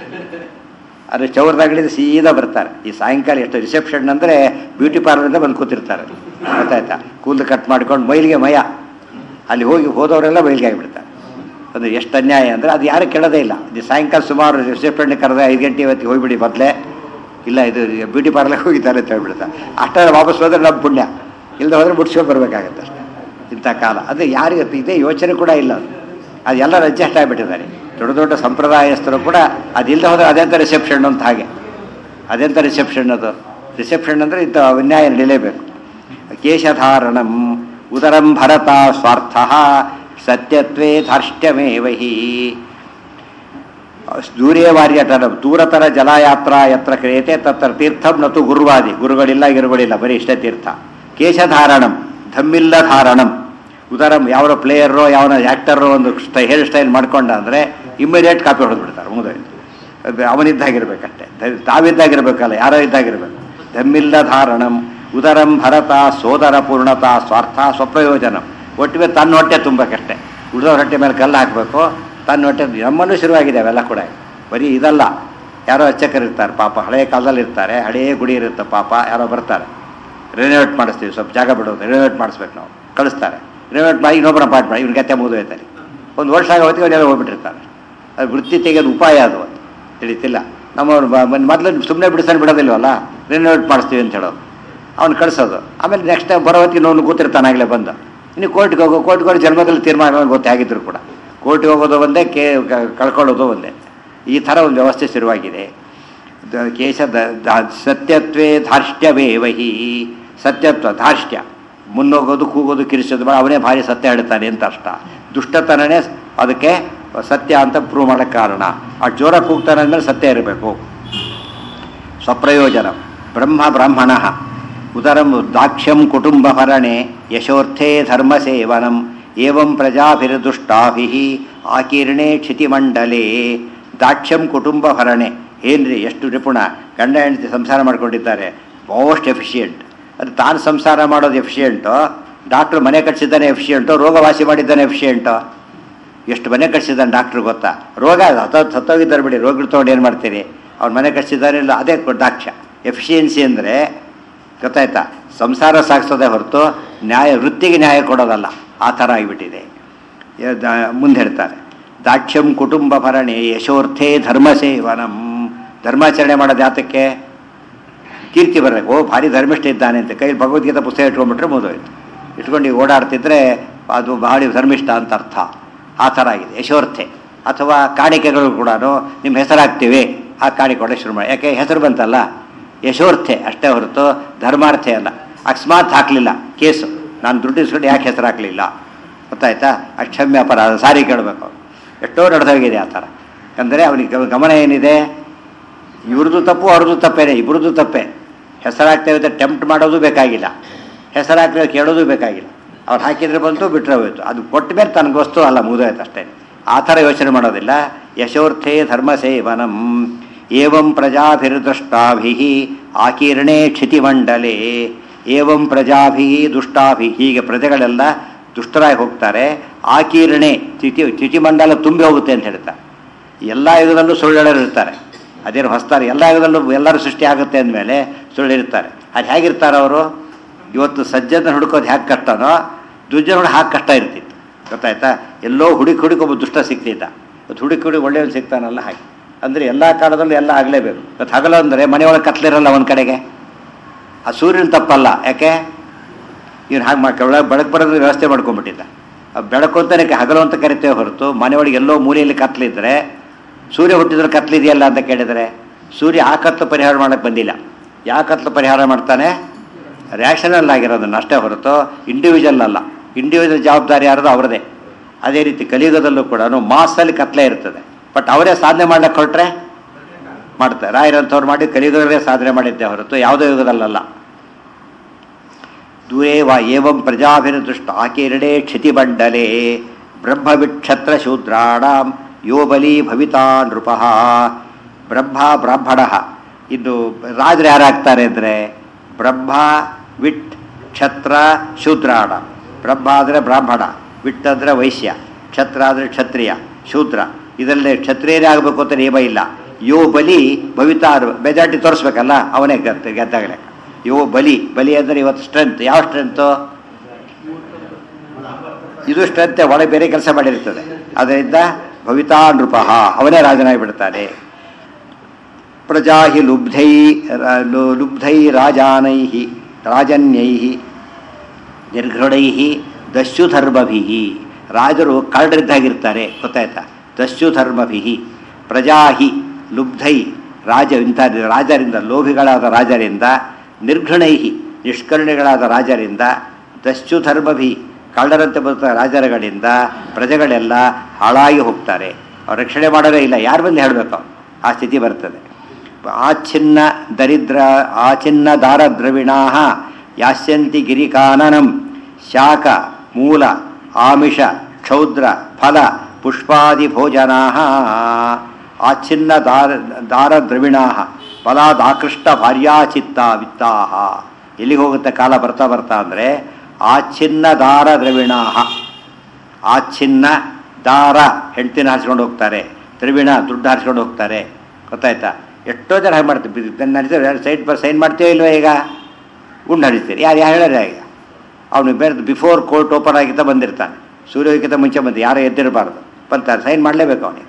ಅದು ಚೌರದಾಗಲಿದ್ದು ಸೀದಾ ಬರ್ತಾರೆ. ಈ ಸಾಯಂಕಾಲ ಎಷ್ಟು ರಿಸೆಪ್ಷನ್ ಅಂದರೆ ಬ್ಯೂಟಿ ಪಾರ್ಲರಿಂದ ಬಂದು ಕೂತಿರ್ತಾರೆ, ಗೊತ್ತಾಯ್ತಾ? ಕೂದಲು ಕಟ್ ಮಾಡ್ಕೊಂಡು ಮೈಲಿಗೆ ಮಯ, ಅಲ್ಲಿ ಹೋಗಿ ಹೋದವರೆಲ್ಲ ಮೈಲಿಗೆ ಆಗಿಬಿಡ್ತಾರೆ. ಅಂದರೆ ಎಷ್ಟು ಅನ್ಯಾಯ ಅಂದರೆ ಅದು ಯಾರು ಕೇಳೋದೇ ಇಲ್ಲ. ಇದು ಸಾಯಂಕಾಲ ಸುಮಾರು ರಿಸೆಪ್ಷನ್ಗೆ ಕರೆದ ಐದು ಗಂಟೆ ಇವತ್ತಿಗೆ ಹೋಗಿಬಿಡಿ ಮೊದಲೇ, ಇಲ್ಲ ಇದು ಬ್ಯೂಟಿ ಪಾರ್ಲರ್ಗೆ ಹೋಗಿದ್ದಾರೆ ಅಂತ ಹೇಳ್ಬಿಡ್ತಾರೆ. ಅಷ್ಟೇ ವಾಪಸ್ ಹೋದ್ರೆ ನಮ್ಮ ಪುಣ್ಯ, ಇಲ್ಲದೆ ಹೋದರೆ ಮುಡ್ಸ್ಕೊಂಡು ಬರಬೇಕಾಗತ್ತೆ ಅಷ್ಟೇ. ಇಂಥ ಕಾಲ ಅದು ಯಾರಿಗೆ ಇದೇ ಯೋಚನೆ ಕೂಡ ಇಲ್ಲ. ಅದು ಎಲ್ಲರೂ ಅಡ್ಜಸ್ಟ್ ಆಗಿಬಿಟ್ಟಿದ್ದಾರೆ. ದೊಡ್ಡ ದೊಡ್ಡ ಸಂಪ್ರದಾಯಸ್ಥರು ಕೂಡ ಅದಿಲ್ಲದೆ ಹೋದರೆ ಅದೆಂಥ ರಿಸೆಪ್ಷನ್ ಅಂತ ಹಾಗೆ. ಅದೆಂಥ ರಿಸೆಪ್ಷನ್ ಅದು? ರಿಸೆಪ್ಷನ್ ಅಂದರೆ ಇಂಥ ಅನ್ಯಾಯ ನಡೀಲೇಬೇಕು. ಕೇಶಧಾರಣಂ ಉದರಂ ಭರತ ಸ್ವಾರ್ಥ ಸತ್ಯತ್ವೇ ಧಾರ್ಷ್ಟ್ಯಮೇವಹಿ. ದೂರೇ ವಾರ್ಯಟನಂ ದೂರತರ ಜಲಯಾತ್ರಾ ಯತ್ರ ಕ್ರಿಯತೆ ತತ್ರ ತೀರ್ಥಂ ನತು ಗುರುವಾದಿ. ಗುರುಗಳಿಲ್ಲ ಗಿರುಗಳಿಲ್ಲ, ಬರೀ ಇಷ್ಟ ತೀರ್ಥ. ಕೇಶಧಾರಣಂ ಧಮ್ಮಿಲ್ಲ ಧಾರಣಂ. ಉದಾಹರಣೆ ಯಾವನೋ ಪ್ಲೇಯರೋ ಯಾವನೋ ಆ್ಯಕ್ಟರೋ ಒಂದು ಸ್ಟೈ ಹೇರ್ ಸ್ಟೈಲ್ ಮಾಡ್ಕೊಂಡ ಅಂದರೆ ಇಮ್ಮಿಡಿಯೇಟ್ ಕಾಪಿ ಹೊಡೆದು ಬಿಡ್ತಾರೆ. ಮುಗಿದೋಯ್ತು. ಅವನಿದ್ದಾಗಿರ್ಬೇಕಷ್ಟೆ, ತಾವಿದ್ದಾಗಿರ್ಬೇಕಲ್ಲ, ಯಾರೋ ಇದ್ದಾಗಿರ್ಬೇಕು. ಧಮ್ಮಿಲ್ಲ ಧಾರಣಂ ಉದರಂ ಭರತ ಸೋದರ ಪೂರ್ಣತಾ ಸ್ವಾರ್ಥ ಸ್ವಪ್ರಯೋಜನಂ. ಒಟ್ಟಿಗೆ ತನ್ನ ಹೊಟ್ಟೆ ತುಂಬಬೇಕಷ್ಟೆ, ಉಳಿದವ್ರ ಹೊಟ್ಟೆ ಮೇಲೆ ಕಲ್ಲು ಹಾಕಬೇಕು. ತನ್ನ ಹೊಟ್ಟೆ ನಮ್ಮಲ್ಲೂ ಶುರುವಾಗಿದೆ ಅವೆಲ್ಲ ಕೂಡ. ಬರೀ ಇದಲ್ಲ, ಯಾರೋ ಅರ್ಚಕರು ಇರ್ತಾರೆ ಪಾಪ, ಹಳೆಯ ಕಾಲದಲ್ಲಿ ಇರ್ತಾರೆ, ಹಳೆಯ ಗುಡಿ ಇರುತ್ತೆ ಪಾಪ, ಯಾರೋ ಬರ್ತಾರೆ, ರಿನೋವೇಟ್ ಮಾಡಿಸ್ತೀವಿ, ಸ್ವಲ್ಪ ಜಾಗ ಬಿಡೋದು, ರಿನೋವೇಟ್ ಮಾಡಿಸ್ಬೇಕು ನಾವು, ಕಳಿಸ್ತಾರೆ. ರಿನೋವೇಟ್ ಮಾಡಿ ಇನ್ನೊಬ್ಬರ ಪಾಠ ಮಾಡಿ ಇವ್ನ ಗತ್ತೆ ಮುಗಿದೋಯ್ತಾರೆ. ಒಂದು ವರ್ಷ ಆಗೋ ಹೊತ್ತಿಗೆ ಅವನ್ನೆಲ್ಲ ಹೋಗ್ಬಿಟ್ಟಿರ್ತಾರೆ. ಅದು ವೃತ್ತಿ ತೆಗೆಯೋದು ಉಪಾಯ ಅದು ಅಂತ ತಿಳಿತಿಲ್ಲ. ನಮ್ಮವ್ರು ಮೊದಲು ಸುಮ್ಮನೆ ಬಿಡಿಸ್ತಾನೆ ಬಿಡೋದಿಲ್ವಲ್ಲ, ರಿನೋವೇಟ್ ಮಾಡಿಸ್ತೀವಿ ಅಂತ ಹೇಳೋದು, ಅವ್ನು ಕಳಿಸೋದು. ಆಮೇಲೆ ನೆಕ್ಸ್ಟ್ ಟೈಮ್ ಬರೋ ಹೊತ್ತಿಗೆ ನೋವು ಕೂತಿರ್ತಾನಾಗಲೇ ಬಂದು. ಇನ್ನು ಕೋರ್ಟ್ಗೆ ಹೋಗೋ ಕೋರ್ಟ್ಗೆ ಹೋಗಿ ಜನ್ಮದಲ್ಲಿ ತೀರ್ಮಾನ ಗೊತ್ತೇ ಆಗಿದ್ರು ಕೂಡ ಕೋರ್ಟ್ಗೆ ಹೋಗೋದು ಒಂದೇ, ಕೇ ಕಳ್ಕೊಳ್ಳೋದು ಒಂದೇ. ಈ ಥರ ಒಂದು ವ್ಯವಸ್ಥೆ ಶುರುವಾಗಿದೆ. ಕೇಶ ಸತ್ಯತ್ವೇ ಧಾರ್ಷ್ಟ್ಯವೇವಹಿ. ಸತ್ಯತ್ವ ಧಾರ್ಷ್ಟ್ಯ, ಮುನ್ನೋಗೋದು ಕೂಗೋದು ಕಿರಿಸೋದು ಬೇಡ, ಅವನೇ ಭಾರಿ ಸತ್ಯ ಹೇಳ್ತಾನೆ ಅಂತ ಅಷ್ಟ. ದುಷ್ಟತನನೇ ಅದಕ್ಕೆ ಸತ್ಯ ಅಂತ ಪ್ರೂವ್ ಮಾಡೋಕ್ಕೆ ಕಾರಣ. ಆ ಜೋರ ಕೂಗ್ತಾನೆ ಅಂದಮೇಲೆ ಸತ್ಯ ಇರಬೇಕು. ಸ್ವಪ್ರಯೋಜನ ಬ್ರಹ್ಮ ಬ್ರಾಹ್ಮಣ ಉದರಂ ದಾಕ್ಷ್ಯಂ ಕುಟುಂಬ ಭರಣೆ ಯಶೋರ್ಥೇ ಧರ್ಮ ಸೇವನಂ ಏವಂ ಪ್ರಜಾಭಿರ್ದುಷ್ಟಾಭಿ ಆಕೀರ್ಣೆ ಕ್ಷಿತಿಮಂಡಲೇ. ದಾಕ್ಷ್ಯಂ ಕುಟುಂಬ ಭರಣೆ ಏನ್ರಿ, ಎಷ್ಟು ನಿಪುಣ ಗಂಡ ಹೆಂಡತಿ ಸಂಸಾರ ಮಾಡ್ಕೊಂಡಿದ್ದಾರೆ, ಮೋಸ್ಟ್ ಎಫಿಷಿಯೆಂಟ್. ಅದು ತಾನು ಸಂಸಾರ ಮಾಡೋದು ಎಫಿಷಿಯೆಂಟು, ಡಾಕ್ಟ್ರು ಮನೆ ಕಟ್ಸಿದ್ದಾನೆ ಎಫಿಷಿಯೆಂಟು, ರೋಗವಾಸಿ ಮಾಡಿದ್ದಾನೆ ಎಫಿಷಿಯೆಂಟು. ಎಷ್ಟು ಮನೆ ಕಟ್ಸಿದ್ದಾನೆ ಡಾಕ್ಟ್ರು ಗೊತ್ತಾ? ರೋಗ ಹತ್ತ ಸತ್ತೋಗಿದ್ದಾರೆ ಬಿಡಿ, ರೋಗಗಳು ತೊಗೊಂಡು ಏನು ಮಾಡ್ತೀರಿ? ಅವ್ನು ಮನೆ ಕಟ್ಸಿದ್ದಾನೆ ಇಲ್ಲ, ಅದೇ ದಾಕ್ಷ್ಯ. ಎಫಿಷಿಯನ್ಸಿ ಅಂದರೆ ಗೊತ್ತಾಯ್ತಾ, ಸಂಸಾರ ಸಾಗಿಸೋದೇ ಹೊರತು ನ್ಯಾಯ ವೃತ್ತಿಗೆ ನ್ಯಾಯ ಕೊಡೋದಲ್ಲ. ಆ ಥರ ಆಗಿಬಿಟ್ಟಿದೆ. ಮುಂದೆ ಹೇಳ್ತಾರೆ, ದಾಕ್ಷ್ಯಂ ಕುಟುಂಬ ಭರಣೆ ಯಶೋರ್ಥೇ ಧರ್ಮ ಸೇವನಂ. ಧರ್ಮಾಚರಣೆ ಮಾಡೋದು ಯಾತಕ್ಕೆ? ಕೀರ್ತಿ ಬರಬೇಕು. ಓ ಭಾರಿ ಧರ್ಮಿಷ್ಠ ಇದ್ದಾನೆ ಅಂತ ಕೈಲಿ ಭಗವದ್ಗೀತಾ ಪುಸ್ತಕ ಇಟ್ಕೊಂಡ್ಬಿಟ್ರೆ ಮುಗಿದೋಯ್ತು. ಇಟ್ಕೊಂಡು ಈಗ ಓಡಾಡ್ತಿದ್ರೆ ಅದು ಭಾರಿ ಧರ್ಮಿಷ್ಠ ಅಂತ ಅರ್ಥ. ಆ ಥರ ಆಗಿದೆ ಯಶೋರ್ಥೆ. ಅಥವಾ ಕಾಣಿಕೆಗಳು ಕೂಡ ನಿಮ್ಮ ಹೆಸರಾಗ್ತೀವಿ, ಆ ಕಾಣಿಕೆ ಕೊಡೋಕೆ ಶುರು ಮಾಡಿ. ಯಾಕೆ ಹೆಸರು ಬಂತಲ್ಲ, ಯಶೋರ್ಥೆ ಅಷ್ಟೇ ಹೊರತು ಧರ್ಮಾರ್ಥೆ ಅಲ್ಲ. ಅಕಸ್ಮಾತ್ ಹಾಕಲಿಲ್ಲ ಕೇಸು, ನಾನು ದುಡ್ಡು ಇಸ್ಕೊಂಡು ಯಾಕೆ ಹೆಸರು ಹಾಕಲಿಲ್ಲ, ಗೊತ್ತಾಯ್ತಾ? ಅಕ್ಷಮ್ಯ ಅಪರಾಧ, ಸಾರಿ ಕೇಳಬೇಕು. ಎಷ್ಟೋ ನಡೆದೋಗಿದೆ ಆ ಥರ. ಅಂದರೆ ಅವನಿಗೆ ಗಮನ ಏನಿದೆ, ಇವ್ರದ್ದು ತಪ್ಪು ಅವ್ರದ್ದು ತಪ್ಪೇನೆ, ಇಬ್ಬರದ್ದು ತಪ್ಪೇ. ಹೆಸರಾಗ್ತೇವೆ ಅಂತ ಟೆಂಪ್ಟ್ ಮಾಡೋದು ಬೇಕಾಗಿಲ್ಲ, ಹೆಸರಾಗ್ತೇವೆ ಕೇಳೋದು ಬೇಕಾಗಿಲ್ಲ. ಅವ್ರು ಹಾಕಿದ್ರೆ ಬಂತು, ಬಿಟ್ಟರೆ ಹೋಯ್ತು. ಅದು ಕೊಟ್ಟ ಮೇಲೆ ತನಗೋಸ್ತು ಅಲ್ಲ, ಮುಗಿದೋಯ್ತು ಅಷ್ಟೇ. ಆ ಥರ ಯೋಚನೆ ಮಾಡೋದಿಲ್ಲ. ಯಶೋರ್ಥೇ ಧರ್ಮ ಸೇವನಂ ಏವಂ ಪ್ರಜಾಭಿರ್ದುಷ್ಟಾಭಿ ಆಕೀರ್ಣೆ ಕ್ಷಿತಿಮಂಡಲೇ. ಏವಂ ಪ್ರಜಾಭಿ ದುಷ್ಟಾಭಿ, ಹೀಗೆ ಪ್ರಜೆಗಳೆಲ್ಲ ದುಷ್ಟರಾಗಿ ಹೋಗ್ತಾರೆ. ಆಕೀರ್ಣೆ ಚಿತಿ ಚಿತಿಮಂಡಲ ತುಂಬಿ ಹೋಗುತ್ತೆ ಅಂತ ಹೇಳ್ತಾರೆ. ಎಲ್ಲ ಯುಗದಲ್ಲೂ ಸುಳ್ಳೆಳರು ಇರ್ತಾರೆ, ಅದೇನು ಹೊಸ್ತಾರೆ. ಎಲ್ಲ ಯುಗದಲ್ಲೂ ಎಲ್ಲರೂ ಸೃಷ್ಟಿ ಆಗುತ್ತೆ ಅಂದಮೇಲೆ ಸುಳ್ಳಿರ್ತಾರೆ. ಅದು ಹೇಗಿರ್ತಾರೆ ಅವರು? ಇವತ್ತು ಸಜ್ಜನ ಹುಡುಕೋದು ಹ್ಯಾಕೆ ಕಷ್ಟನೋ, ದುರ್ಜನ ಹುಡುಗ ಹಾಗೆ ಕಷ್ಟ ಇರ್ತಿತ್ತು, ಗೊತ್ತಾಯ್ತಾ? ಎಲ್ಲೋ ಹುಡುಕಿ ಹುಡುಕಿ ಒಬ್ಬ ದುಷ್ಟ ಸಿಗ್ತಿದ್ದ, ಇವತ್ತು ಹುಡುಕಿ ಹುಡುಗಿ ಒಳ್ಳೆಯವನು ಸಿಗ್ತಾನಲ್ಲ ಹಾಗೆ. ಅಂದರೆ ಎಲ್ಲ ಕಾಲದಲ್ಲೂ ಎಲ್ಲ ಆಗಲೇಬೇಕು. ಇವತ್ತು ಹಗಲು ಅಂದರೆ ಮನೆಯೊಳಗೆ ಕತ್ಲಿರಲ್ಲ ಒಂದು ಕಡೆಗೆ, ಆ ಸೂರ್ಯನ ತಪ್ಪಲ್ಲ. ಯಾಕೆ ಇವ್ನು ಹಾಗೆ ಮಾಡಿ ಒಳಗೆ ಬೆಳಕು ಬರೋದು ವ್ಯವಸ್ಥೆ ಮಾಡ್ಕೊಂಡ್ಬಿಟ್ಟಿದ್ದ. ಆ ಬೆಳಕು ಅಂತಾನೆ ಹಗಲು ಅಂತ ಕರಿತೇವೆ ಹೊರತು, ಮನೆಯೊಳಗೆ ಎಲ್ಲೋ ಮೂಲೆಯಲ್ಲಿ ಕತ್ಲಿದ್ರೆ ಸೂರ್ಯ ಹುಟ್ಟಿದ್ರೆ ಕತ್ಲಿದೆಯಲ್ಲ ಅಂತ ಕೇಳಿದರೆ, ಸೂರ್ಯ ಆ ಕತ್ಲು ಪರಿಹಾರ ಮಾಡೋಕ್ಕೆ ಬಂದಿಲ್ಲ. ಯಾವ ಕತ್ಲು ಪರಿಹಾರ ಮಾಡ್ತಾನೆ? ರ್ಯಾಷನಲ್ ಆಗಿರೋದನ್ನು ಅಷ್ಟೇ ಹೊರತು ಇಂಡಿವಿಜುವಲ್ ಅಲ್ಲ. ಇಂಡಿವಿಜುವಲ್ ಜವಾಬ್ದಾರಿ ಯಾರದು ಅವ್ರದೇ. ಅದೇ ರೀತಿ ಕಲಿಯುಗದಲ್ಲೂ ಕೂಡ ಮಾಸಲ್ಲಿ ಕತ್ಲೆ ಇರ್ತದೆ, ಬಟ್ ಅವರೇ ಸಾಧನೆ ಮಾಡ್ಲಿಕ್ಕೆ ಹೊರಟ್ರೆ ಮಾಡ್ತಾರೆ. ರಾಯರಂಥವ್ರು ಮಾಡಿ ಕಲಿಯುಗದಲ್ಲೇ ಸಾಧನೆ ಮಾಡಿದ್ದೆ ಹೊರತು ಯಾವುದೋ ಯುಗದಲ್ಲಲ್ಲ. ದೂರೇ ವಾ ಏವಂ ಪ್ರಜಾಭಿರ್ದುಷ್ಟ ಆಕೀರ್ಣೆ ಕ್ಷಿತಿಮಂಡಲೇ ಬ್ರಹ್ಮವಿಕ್ಷತ್ರ ಶೂದ್ರಾಣಾಂ ಯೋ ಬಲಿ ಭವಿತಾ ನೃಪಃ. ಬ್ರಹ್ಮ ಬ್ರಾಹ್ಮಣ. ಇನ್ನು ರಾಜರು ಯಾರಾಗ್ತಾರೆ ಅಂದರೆ ಬ್ರಹ್ಮ ವಿಟ್ ಕ್ಷತ್ರ ಶೂದ್ರಾಣ. ಬ್ರಹ್ಮ ಅಂದರೆ ಬ್ರಾಹ್ಮಣ, ವಿಟ್ ಅಂದರೆ ವೈಶ್ಯ, ಕ್ಷತ್ರ ಅಂದರೆ ಕ್ಷತ್ರಿಯ, ಶೂದ್ರ. ಇದರಲ್ಲಿ ಕ್ಷತ್ರಿಯರೇ ಆಗಬೇಕು ಅಂತ ನಿಯಮ ಇಲ್ಲ. ಯೋ ಬಲಿ ಭವಿತಾರು, ಮೆಜಾರಿಟಿ ತೋರಿಸ್ಬೇಕಲ್ಲ, ಅವನೇ ಗೆದ್ದ ಗೆದ್ದಾಗಲೇ. ಯೋ ಬಲಿ, ಬಲಿ ಅಂದರೆ ಇವತ್ತು ಸ್ಟ್ರೆಂತ್. ಯಾವ ಸ್ಟ್ರೆಂತು? ಇದು ಸ್ಟ್ರೆಂತೆ, ಒಳಗೆ ಬೇರೆ ಕೆಲಸ ಮಾಡಿರ್ತದೆ. ಅದರಿಂದ ಭವಿತಾ ನೃಪಃ, ಅವನೇ ರಾಜನಾಗಿ ಬಿಡ್ತಾನೆ. ಪ್ರಜಾ ಹಿ ಲುಬ್ಧೈ ಲುಬ್ಧೈ ರಾಜಾನೈ ರಾಜನ್ಯೈ ನಿರ್ಘೃಢೈ ದಸ್ಯುಧರ್ಮಭಿ. ರಾಜರು ಕಳ್ಳರಿದ್ದಾಗಿರ್ತಾರೆ, ಗೊತ್ತಾಯ್ತಾ? ತಸ್ಯು ಧರ್ಮಭಿ ಪ್ರಜಾಹಿ ಲುಬ್ಧೈ ರಾಜ ಇಂಥ ರಾಜರಿಂದ ಲೋಭಿಗಳಾದ ರಾಜರಿಂದ ನಿರ್ಘೃಣೈ ನಿಷ್ಕರುಣಿಗಳಾದ ರಾಜರಿಂದ ದಸ್ಯು ಧರ್ಮಭಿ ಕಳ್ಳರಂತೆ ಬರುತ್ತ ರಾಜರುಗಳಿಂದ ಪ್ರಜೆಗಳೆಲ್ಲ ಹಾಳಾಗಿ ಹೋಗ್ತಾರೆ. ಅವ್ರು ರಕ್ಷಣೆ ಮಾಡೋದೇ ಇಲ್ಲ, ಯಾರು ಬಂದು ಹೇಳಬೇಕು, ಆ ಸ್ಥಿತಿ ಬರ್ತದೆ. ಆಚ್ಛಿನ್ನ ದರಿದ್ರ ಆಚಿನ್ನ ದಾರ ದ್ರವಿಣಾ ಯಾಸ್ಯಂತಿ ಗಿರಿಕಾನನಂ ಶಾಖ ಮೂಲ ಆಮಿಷ ಕ್ಷೌದ್ರ ಫಲ ಪುಷ್ಪಾದಿ ಭೋಜನಾ ಆಚ್ಛಿನ್ನ ದಾರ ದಾರ ದ್ರವಿಣಾ ಫಲಾದಾಕೃಷ್ಟ ಭಾರ್ಯಾಚಿತ್ತ ವಿತ್ತಾ. ಎಲ್ಲಿಗೆ ಹೋಗುತ್ತೆ ಕಾಲ ಬರ್ತಾ ಬರ್ತಾ ಅಂದರೆ ಆಚ್ಛಿನ್ನ ದಾರ ದ್ರವಿಣಾ, ಆಚ್ಛಿನ್ನ ದಾರ ಹೆಂಡ್ತಿನ ಹಾರಿಸ್ಕೊಂಡು ಹೋಗ್ತಾರೆ, ದ್ರವಿಣ ದುಡ್ಡು ಹಾರಿಸ್ಕೊಂಡು ಹೋಗ್ತಾರೆ. ಗೊತ್ತಾಯ್ತಾ? ಎಷ್ಟೋ ಜನ ಹಾಗೆ ಮಾಡ್ತೀವಿ. ನಡೀತಾರೆ ಸೈಡ್ ಪರ್ ಸೈನ್ ಮಾಡ್ತೀವೋ ಇಲ್ವೋ, ಈಗ ಗುಂಡು ಹರಿಸ್ತೀರಿ. ಯಾರು ಯಾರು ಹೇಳ್ಯಾರ? ಈಗ ಅವನು ಬೇರೆ ಬಿಫೋರ್ ಕೋರ್ಟ್ ಓಪನ್ ಆಗಿದ್ದ ಬಂದಿರ್ತಾನೆ, ಸೂರ್ಯೋದಯಕ್ಕಿಂತ ಮುಂಚೆ ಬಂದು ಯಾರು ಎದ್ದಿರಬಾರ್ದು ಬಂತಾರೆ, ಸೈನ್ ಮಾಡಲೇಬೇಕು ಅವನಿಗೆ.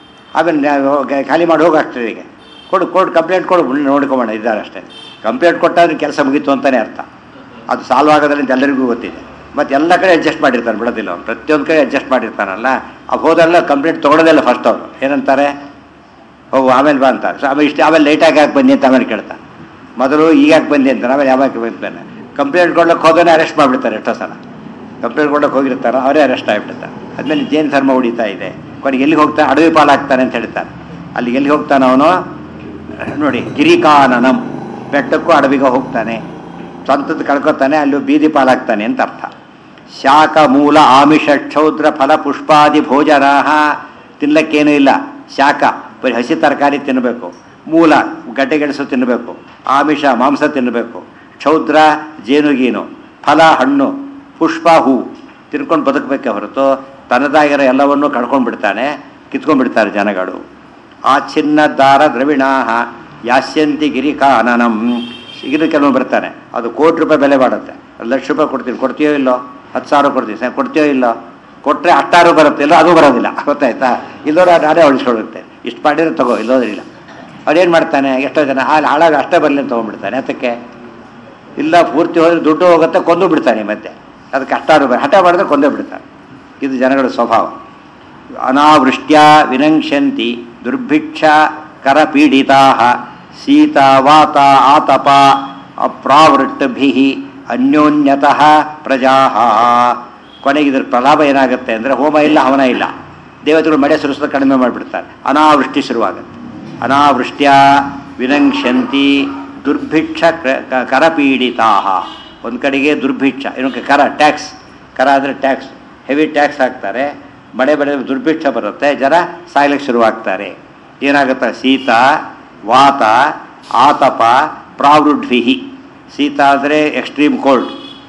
ಆಮೇಲೆ ಖಾಲಿ ಮಾಡಿ ಹೋಗಿ ಅಷ್ಟರಿಗೆ ಕೊಡು, ಕೋರ್ಟ್ ಕಂಪ್ಲೇಂಟ್ ಕೊಡು, ನೋಡ್ಕೊಬೋಣ ಇದ್ದಾರೆ ಅಷ್ಟೇ. ಕಂಪ್ಲೇಂಟ್ ಕೊಟ್ಟಾದ್ರೆ ಕೆಲಸ ಮುಗೀತು ಅಂತಲೇ ಅರ್ಥ. ಅದು ಸಾಲ್ವ್ ಆಗೋದ್ರಲ್ಲಿ ಅಂತ ಎಲ್ಲರಿಗೂ ಗೊತ್ತಿದೆ. ಮತ್ತು ಎಲ್ಲ ಕಡೆ ಅಡ್ಜಸ್ಟ್ ಮಾಡಿರ್ತಾನೆ, ಬಿಡೋದಿಲ್ಲ ಅವನು. ಪ್ರತಿಯೊಂದು ಕಡೆ ಅಡ್ಜಸ್ಟ್ ಮಾಡಿರ್ತಾನಲ್ಲ, ಆ ಹೋದಲ್ಲ ಕಂಪ್ಲೇಂಟ್ ತೊಗೊಳೋದಿಲ್ಲ. ಫಸ್ಟ್ ಅವರು ಏನಂತಾರೆ, ಹೋಗು ಆಮೇಲೆ ಬಾ ಅಂತಾರೆ. ಸೊ ಆಮೇಲೆ ಇಷ್ಟು ಆಮೇಲೆ ಲೇಟಾಗಿ ಯಾಕೆ ಬಂದಿ ಅಂತ ಆಮೇಲೆ ಕೇಳ್ತಾನೆ. ಮೊದಲು ಈಗ ಯಾಕೆ ಬಂದಿ ಅಂತಾರೆ, ಆಮೇಲೆ ಯಾವಾಗ ಬಂತಾನೆ. ಕಂಪ್ಲೇಂಟ್ ಕೊಡ್ಲಿಕ್ಕೆ ಹೋಗೋನೇ ಅರೆಸ್ಟ್ ಮಾಡಿಬಿಡ್ತಾರೆ. ಎಷ್ಟೋ ಸಲ ಕಂಪ್ಲೇಂಟ್ ಕೊಡೋಕೆ ಹೋಗಿರ್ತಾರೋ ಅವರೇ ಅರೆಸ್ಟ್ ಆಗಿಬಿಡ್ತಾರೆ. ಆದಮೇಲೆ ಜೈನ ಧರ್ಮ ಉಳಿತಾ ಇದೆ. ಕೊನೆಗೆ ಎಲ್ಲಿಗೆ ಹೋಗ್ತಾನೆ, ಅಡವಿ ಪಾಲಾಗ್ತಾನೆ ಅಂತ ಹೇಳ್ತಾರೆ. ಅಲ್ಲಿ ಎಲ್ಲಿ ಹೋಗ್ತಾನೆ ಅವನು ನೋಡಿ, ಗಿರಿಕಾನನಂ, ಬೆಟ್ಟಕ್ಕೂ ಅಡವಿಗೆ ಹೋಗ್ತಾನೆ, ಸ್ವಂತದ್ದು ಕಳ್ಕೊತಾನೆ, ಅಲ್ಲಿ ಬೀದಿ ಪಾಲಾಗ್ತಾನೆ ಅಂತ ಅರ್ಥ. ಶಾಖ ಮೂಲ ಆಮಿಷ ಕ್ಷೌದ್ರ ಫಲ ಪುಷ್ಪಾದಿ ಭೋಜನ, ತಿನ್ನಲಿಕ್ಕೇನೂ ಇಲ್ಲ. ಶಾಖ ಬರೀ ಹಸಿ ತರಕಾರಿ ತಿನ್ನಬೇಕು, ಮೂಲ ಗಡ್ಡೆಗೆಣಸು ತಿನ್ನಬೇಕು, ಆಮಿಷ ಮಾಂಸ ತಿನ್ನಬೇಕು, ಕ್ಷೌದ್ರ ಜೇನುಗೀನು, ಫಲ ಹಣ್ಣು, ಪುಷ್ಪ ಹೂ ತಿನ್ಕೊಂಡು ಬದುಕಬೇಕೆ ಹೊರತು ತನ್ನದಾಗಿರೋ ಎಲ್ಲವನ್ನೂ ಕಳ್ಕೊಂಡು ಬಿಡ್ತಾನೆ, ಕಿತ್ಕೊಂಡ್ಬಿಡ್ತಾರೆ ಜನಗಳು. ಆ ಚಿನ್ನ ದಾರ ದ್ರವಿಣಾ ಯಾಸ್ಯಂತಿ ಗಿರಿಕಾನನಂ. ಸಿಗಿದು ಕೆಲವು ಬರ್ತಾನೆ, ಅದು ಕೋಟಿ ರೂಪಾಯಿ ಬೆಲೆ ಮಾಡುತ್ತೆ. ಲಕ್ಷ ರೂಪಾಯಿ ಕೊಡ್ತೀನಿ, ಕೊಡ್ತೀಯೋ ಇಲ್ಲೋ, ಹತ್ತು ಸಾವಿರ ಕೊಡ್ತೀನಿ, ಸರ್ ಕೊಡ್ತೀಯೋ ಇಲ್ಲೋ, ಕೊಟ್ಟರೆ ಅಷ್ಟಾರು ಬರುತ್ತೆ, ಇಲ್ಲೋ ಅದು ಬರೋದಿಲ್ಲ. ಗೊತ್ತಾಯ್ತಾ? ಇಲ್ಲೋರು ನಾನೇ ಉಳಿಸ್ಕೊಳ್ಳುತ್ತೆ. ಇಷ್ಟು ಮಾಡಿದ್ರೆ ತಗೋ, ಇಲ್ಲೋದ್ರಿಲ್ಲ. ಅವ್ರೇನು ಮಾಡ್ತಾನೆ, ಎಷ್ಟೋ ಜನ ಅಲ್ಲಿ ಹಾಳಾಗಿ ಅಷ್ಟೇ ಬರಲಿ ಅಂತ ತೊಗೊಂಡ್ಬಿಡ್ತಾನೆ. ಅದಕ್ಕೆ ಇಲ್ಲ ಪೂರ್ತಿ ಹೋದರೆ ದುಡ್ಡು ಹೋಗುತ್ತೆ, ಕೊಂದು ಬಿಡ್ತಾನೆ. ಮತ್ತೆ ಅದಕ್ಕೆ ಅಷ್ಟಾರು ಬರ ಹಠ ಮಾಡಿದ್ರೆ ಕೊಂದೇ ಬಿಡ್ತಾನೆ. ಇದು ಜನಗಳ ಸ್ವಭಾವ. ಅನಾವೃಷ್ಟ್ಯ ವಿನಂಕ್ಷಂತಿ ದುರ್ಭಿಕ್ಷ ಕರಪೀಡಿತಾ ಶೀತ ವಾತ ಆತಪ ಅಪ್ರಾವೃಟ್ಟಭಿ ಅನ್ಯೋನ್ಯತಃ ಪ್ರಜಾ. ಕೊನೆಗೆ ಇದ್ರ ಪ್ರಲಾಭ ಏನಾಗುತ್ತೆ ಅಂದರೆ, ಹೋಮ ಇಲ್ಲ ಹವನ ಇಲ್ಲ, ದೇವತೆಗಳು ಮಳೆ ಸುರಿಸೋದು ಕಡಿಮೆ ಮಾಡಿಬಿಡ್ತಾರೆ, ಅನಾವೃಷ್ಟಿ ಶುರುವಾಗುತ್ತೆ. ಅನಾವೃಷ್ಟ್ಯ ವಿನಂಕ್ಷಂತಿ ದುರ್ಭಿಕ್ಷ ಕರಪೀಡಿತಾ. ಒಂದು ಕಡೆಗೆ ದುರ್ಭಿಕ್ಷ, ಇನ್ನೊಂದು ಕರ ಟ್ಯಾಕ್ಸ್. ಕರ ಅಂದರೆ ಟ್ಯಾಕ್ಸ್, ಹೆವಿ ಟ್ಯಾಕ್ಸ್ ಹಾಕ್ತಾರೆ, ಮಳೆ ಬೆಳೆ ದುರ್ಭಿಕ್ಷ ಬರುತ್ತೆ, ಜನ ಸಾಯ್ಲಿಕ್ಕೆ ಶುರುವಾಗ್ತಾರೆ. ಏನಾಗುತ್ತೆ, ಶೀತ ವಾತ ಆತಪ ಪ್ರಾವೃಡ್ಭಿ. ಶೀತ ಅಂದರೆ ಎಕ್ಸ್ಟ್ರೀಮ್ ಕೋಲ್ಡ್,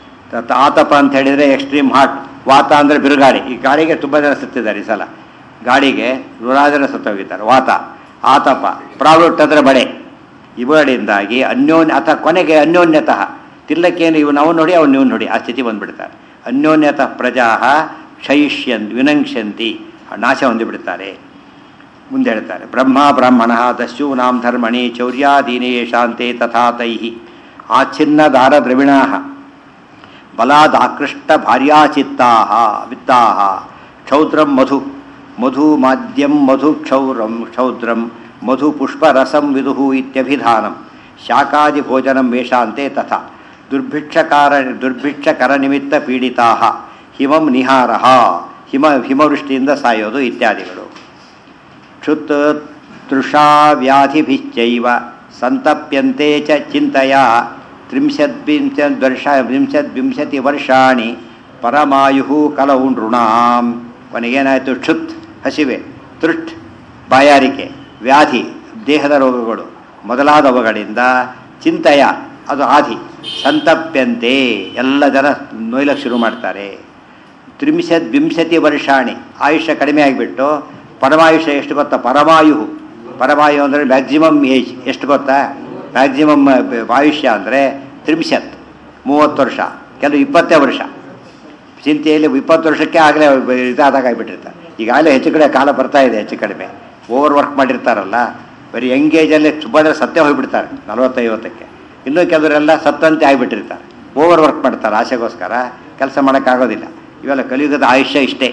ಆತಪ ಅಂತ ಹೇಳಿದರೆ ಎಕ್ಸ್ಟ್ರೀಮ್ ಹಾಟ್, ವಾತ ಅಂದರೆ ಬಿರುಗಾಳಿ. ಈ ಗಾಳಿಗೆ ತುಂಬ ಜನ ಸತ್ತಿದ್ದಾರೆ ಈ ಸಲ, ಗಾಳಿಗೆ ನೂರಾರು ಜನ ಸತ್ತೋಗಿದ್ದಾರೆ. ವಾತ ಆತಪ ಪ್ರಾವೃಟ್ ಅಂದರೆ ಮಳೆ. ಇವುಗಳಿಂದಾಗಿ ಅನ್ಯೋನ್ಯ ಅಥವಾ ಕೊನೆಗೆ ಅನ್ಯೋನ್ಯತಃ ತಿಲ್ಲಕ್ಕೇನು ಇವನು ಅವನು ನೋಡಿ ಅವನು ಇವನು ನೋಡಿ ಆ ಸ್ಥಿತಿ ಬಂದುಬಿಡ್ತಾರೆ. ಅನ್ಯೋನ್ಯತಃ ಪ್ರಜಾ ಕ್ಷಯಿಷ್ಯನ್ ವಿನಂಕ್ಷಂತಿ, ನಾಶ ಹೊಂದಿಬಿಡ್ತಾರೆ. ಮುಂದೆ ಹೇಳ್ತಾರೆ, ಬ್ರಹ್ಮ ಬ್ರಾಹ್ಮಣ ದಸ್ಯೂನಾಂ ಧರ್ಮಣಿ ಚೌರ್ಯಾದೀನೇ ಶಾಂತೆ ತಥಾ ತೈಹಿ ಆಚ್ಛಿನ್ನ ದಾರ ದ್ರವಿಣಾ ಬಲಾದಾಕೃಷ್ಟ ಭಾರ್ಯಾಚಿತ್ತಾ ವಿತ್ತಾ ಕ್ಷೌದ್ರಂ ಮಧು ಮಧು ಮಾದ್ಯಂ ಮಧು ಕ್ಷೌರಂ ಕ್ಷೌದ್ರಂ ಮಧು ಪುಷ್ಪರಸಂ ವಿದುಹು ಇತ್ಯಭಿಧಾನಂ ಶಾಕಾದಿ ಭೋಜನಂ ವೇಷಾಂತೆ ತಥಾ ದುರ್ಭಿಕ್ಷಕಾರ ದುರ್ಭಿಕ್ಷಕರ ನಿಮಿತ್ತ ಪೀಡಿತಾ ಹಿಮಂ ನಿಹಾರ, ಹಿಮ ಹಿಮವೃಷ್ಟಿಯಿಂದ ಸಾಯೋದು ಇತ್ಯಾದಿಗಳು. ಕ್ಷುತ್ ತೃಷಾ ವ್ಯಾಧಿಭಿಶ್ಚೈವ ಸಂತಪ್ಯಂತೆ ಚ ಚಿಂತೆಯ ತ್ರಿಂಶದ್ವಿಂಶದ್ ವರ್ಷ ವಿಂಶದ್ವಿಂಶತಿ ವರ್ಷಾಣಿ ಪರಮಾಯು ಕಲವು ನೃಣಾಂ. ಕೊನೆಗೇನಾಯಿತು, ಕ್ಷುತ್ ಹಸಿವೆ, ತೃಷ್ಟ್ ಬಾಯಾರಿಕೆ, ವ್ಯಾಧಿ ದೇಹದ ರೋಗಗಳು ಮೊದಲಾದವುಗಳಿಂದ, ಚಿಂತೆಯ ಅದು ಆಧಿ, ಸಂತಪ್ಯಂತೆ ಎಲ್ಲ ಜನ ನೋಯ್ಲಕ್ಕೆ ಶುರು ಮಾಡ್ತಾರೆ. ತ್ರಿಂಶದ್ ವಿಂಶತಿ ವರ್ಷಾಣಿ ಆಯುಷ್ಯ ಕಡಿಮೆ ಆಗಿಬಿಟ್ಟು ಪರಮಾಯುಷ್ಯ ಎಷ್ಟು ಗೊತ್ತಾ, ಪರಮಾಯು. ಪರಮಾಯು ಅಂದರೆ ಮ್ಯಾಕ್ಸಿಮಮ್ ಏಜ್ ಎಷ್ಟು ಗೊತ್ತಾ, ಮ್ಯಾಕ್ಸಿಮಮ್ ಆಯುಷ್ಯ ಅಂದರೆ ತ್ರಿಂಶತ್ ಮೂವತ್ತು ವರ್ಷ, ಕೆಲವು ಇಪ್ಪತ್ತೇ ವರ್ಷ. ಚಿಂತೆಯಲ್ಲಿ ಇಪ್ಪತ್ತು ವರ್ಷಕ್ಕೆ ಆಗಲೇ ಇದಾದಾಗ ಆಗಿಬಿಟ್ಟಿರ್ತಾರೆ. ಈಗಾಗಲೇ ಹೆಚ್ಚು ಕಡೆ ಕಾಲ ಬರ್ತಾ ಇದೆ, ಹೆಚ್ಚು ಕಡಿಮೆ ಓವರ್ ವರ್ಕ್ ಮಾಡಿರ್ತಾರಲ್ಲ, ಬರೀ ಯಂಗೇಜಲ್ಲಿ ತುಂಬ ಜನ ಸತ್ಯ ಹೋಗಿಬಿಡ್ತಾರೆ ನಲವತ್ತೈವತ್ತಕ್ಕೆ. ಇನ್ನೂ ಕೆಲವರೆಲ್ಲ ಸತ್ತಂತೆ ಆಗಿಬಿಟ್ಟಿರ್ತಾರೆ, ಓವರ್ ವರ್ಕ್ ಮಾಡ್ತಾರೆ, ಆಸೆಗೋಸ್ಕರ ಕೆಲಸ ಮಾಡೋಕ್ಕಾಗೋದಿಲ್ಲ. ಇವೆಲ್ಲ ಕಲಿಯುಗದ ಆಯುಷ್ಯ ಇಷ್ಟೇ,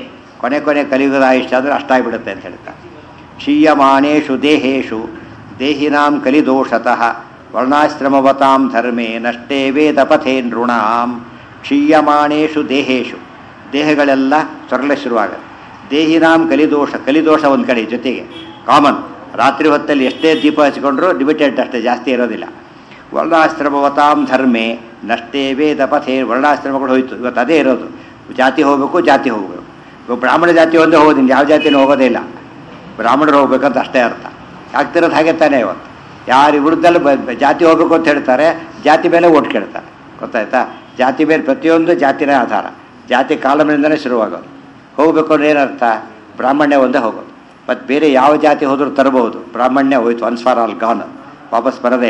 ಕೊನೆ ಕೊನೆ ಕಲಿಯುಗದ ಆಯುಷ್ಯ ಅಂದರೆ ಅಷ್ಟಾಗಿಬಿಡುತ್ತೆ ಅಂತ ಹೇಳ್ತಾರೆ. ಕ್ಷೀಯಮಾಣೇಷು ದೇಹೇಶು ದೇಹಿನಾಂ ಕಲಿದೋಷತಃ ವರ್ಣಾಶ್ರಮವತಾಂ ಧರ್ಮೇ ನಷ್ಟೇ ವೇದ ಪಥೇ ನೃಣಾಂ. ಕ್ಷೀಯಮಾಣೇಷು ದೇಹೇಶು ದೇಹಗಳೆಲ್ಲ ಸೊರಲ ಶುರುವಾಗುತ್ತೆ. ದೇಹಿನಾಂ ಕಲಿದೋಷ ಕಲಿದೋಷ ಒಂದು ಕಡೆ ಜೊತೆಗೆ ಕಾಮನ್. ರಾತ್ರಿ ಹೊತ್ತಲ್ಲಿ ಎಷ್ಟೇ ದೀಪ ಹಚ್ಕೊಂಡ್ರೂ ಲಿಮಿಟೆಡ್ ಅಷ್ಟೇ, ಜಾಸ್ತಿ ಇರೋದಿಲ್ಲ. ವರ್ಣಾಶ್ರಮವತಾಂ ಧರ್ಮೇ ನಷ್ಟೇ ವೇದ ಪಥೇ. ವರ್ಣಾಶ್ರಮಗಳು ಹೋಯಿತು, ಇವತ್ತು ಅದೇ ಇರೋದು. ಜಾತಿ ಹೋಗಬೇಕು, ಜಾತಿ ಹೋಗಬೇಕು. ಇವಾಗ ಬ್ರಾಹ್ಮಣ ಜಾತಿ ಒಂದೇ ಹೋಗೋದಿಲ್ಲ, ಯಾವ ಜಾತಿನೂ ಹೋಗೋದೇ ಇಲ್ಲ. ಬ್ರಾಹ್ಮಣರು ಹೋಗ್ಬೇಕಂತ ಅಷ್ಟೇ ಅರ್ಥ. ಆಗ್ತಿರೋದು ಹಾಗೆ ತಾನೇ. ಇವತ್ತು ಯಾರು ವಿರುದ್ಧಲ್ಲಿ ಬ ಜಾತಿ ಹೋಗ್ಬೇಕು ಅಂತ ಹೇಳ್ತಾರೆ, ಜಾತಿ ಮೇಲೆ ಓಟ್ ಕೇಳ್ತಾರೆ. ಗೊತ್ತಾಯ್ತಾ? ಜಾತಿ ಮೇಲೆ ಪ್ರತಿಯೊಂದು ಜಾತಿನೇ ಆಧಾರ. ಜಾತಿ ಕಾಲಮಿನಿಂದನೇ ಶುರುವಾಗೋದು. ಹೋಗಬೇಕು ಅಂದ್ರೆ ಏನರ್ಥ? ಬ್ರಾಹ್ಮಣ್ಯ ಒಂದೇ ಹೋಗೋದು. ಮತ್ತು ಬೇರೆ ಯಾವ ಜಾತಿ ಹೋದರೂ ತರಬಹುದು. ಬ್ರಾಹ್ಮಣ್ಯ ಹೋಯ್ತು, ಒನ್ಸ್ ಫಾರ್ ಆಲ್ ಗಾನ್, ವಾಪಸ್ ಬರದೇ.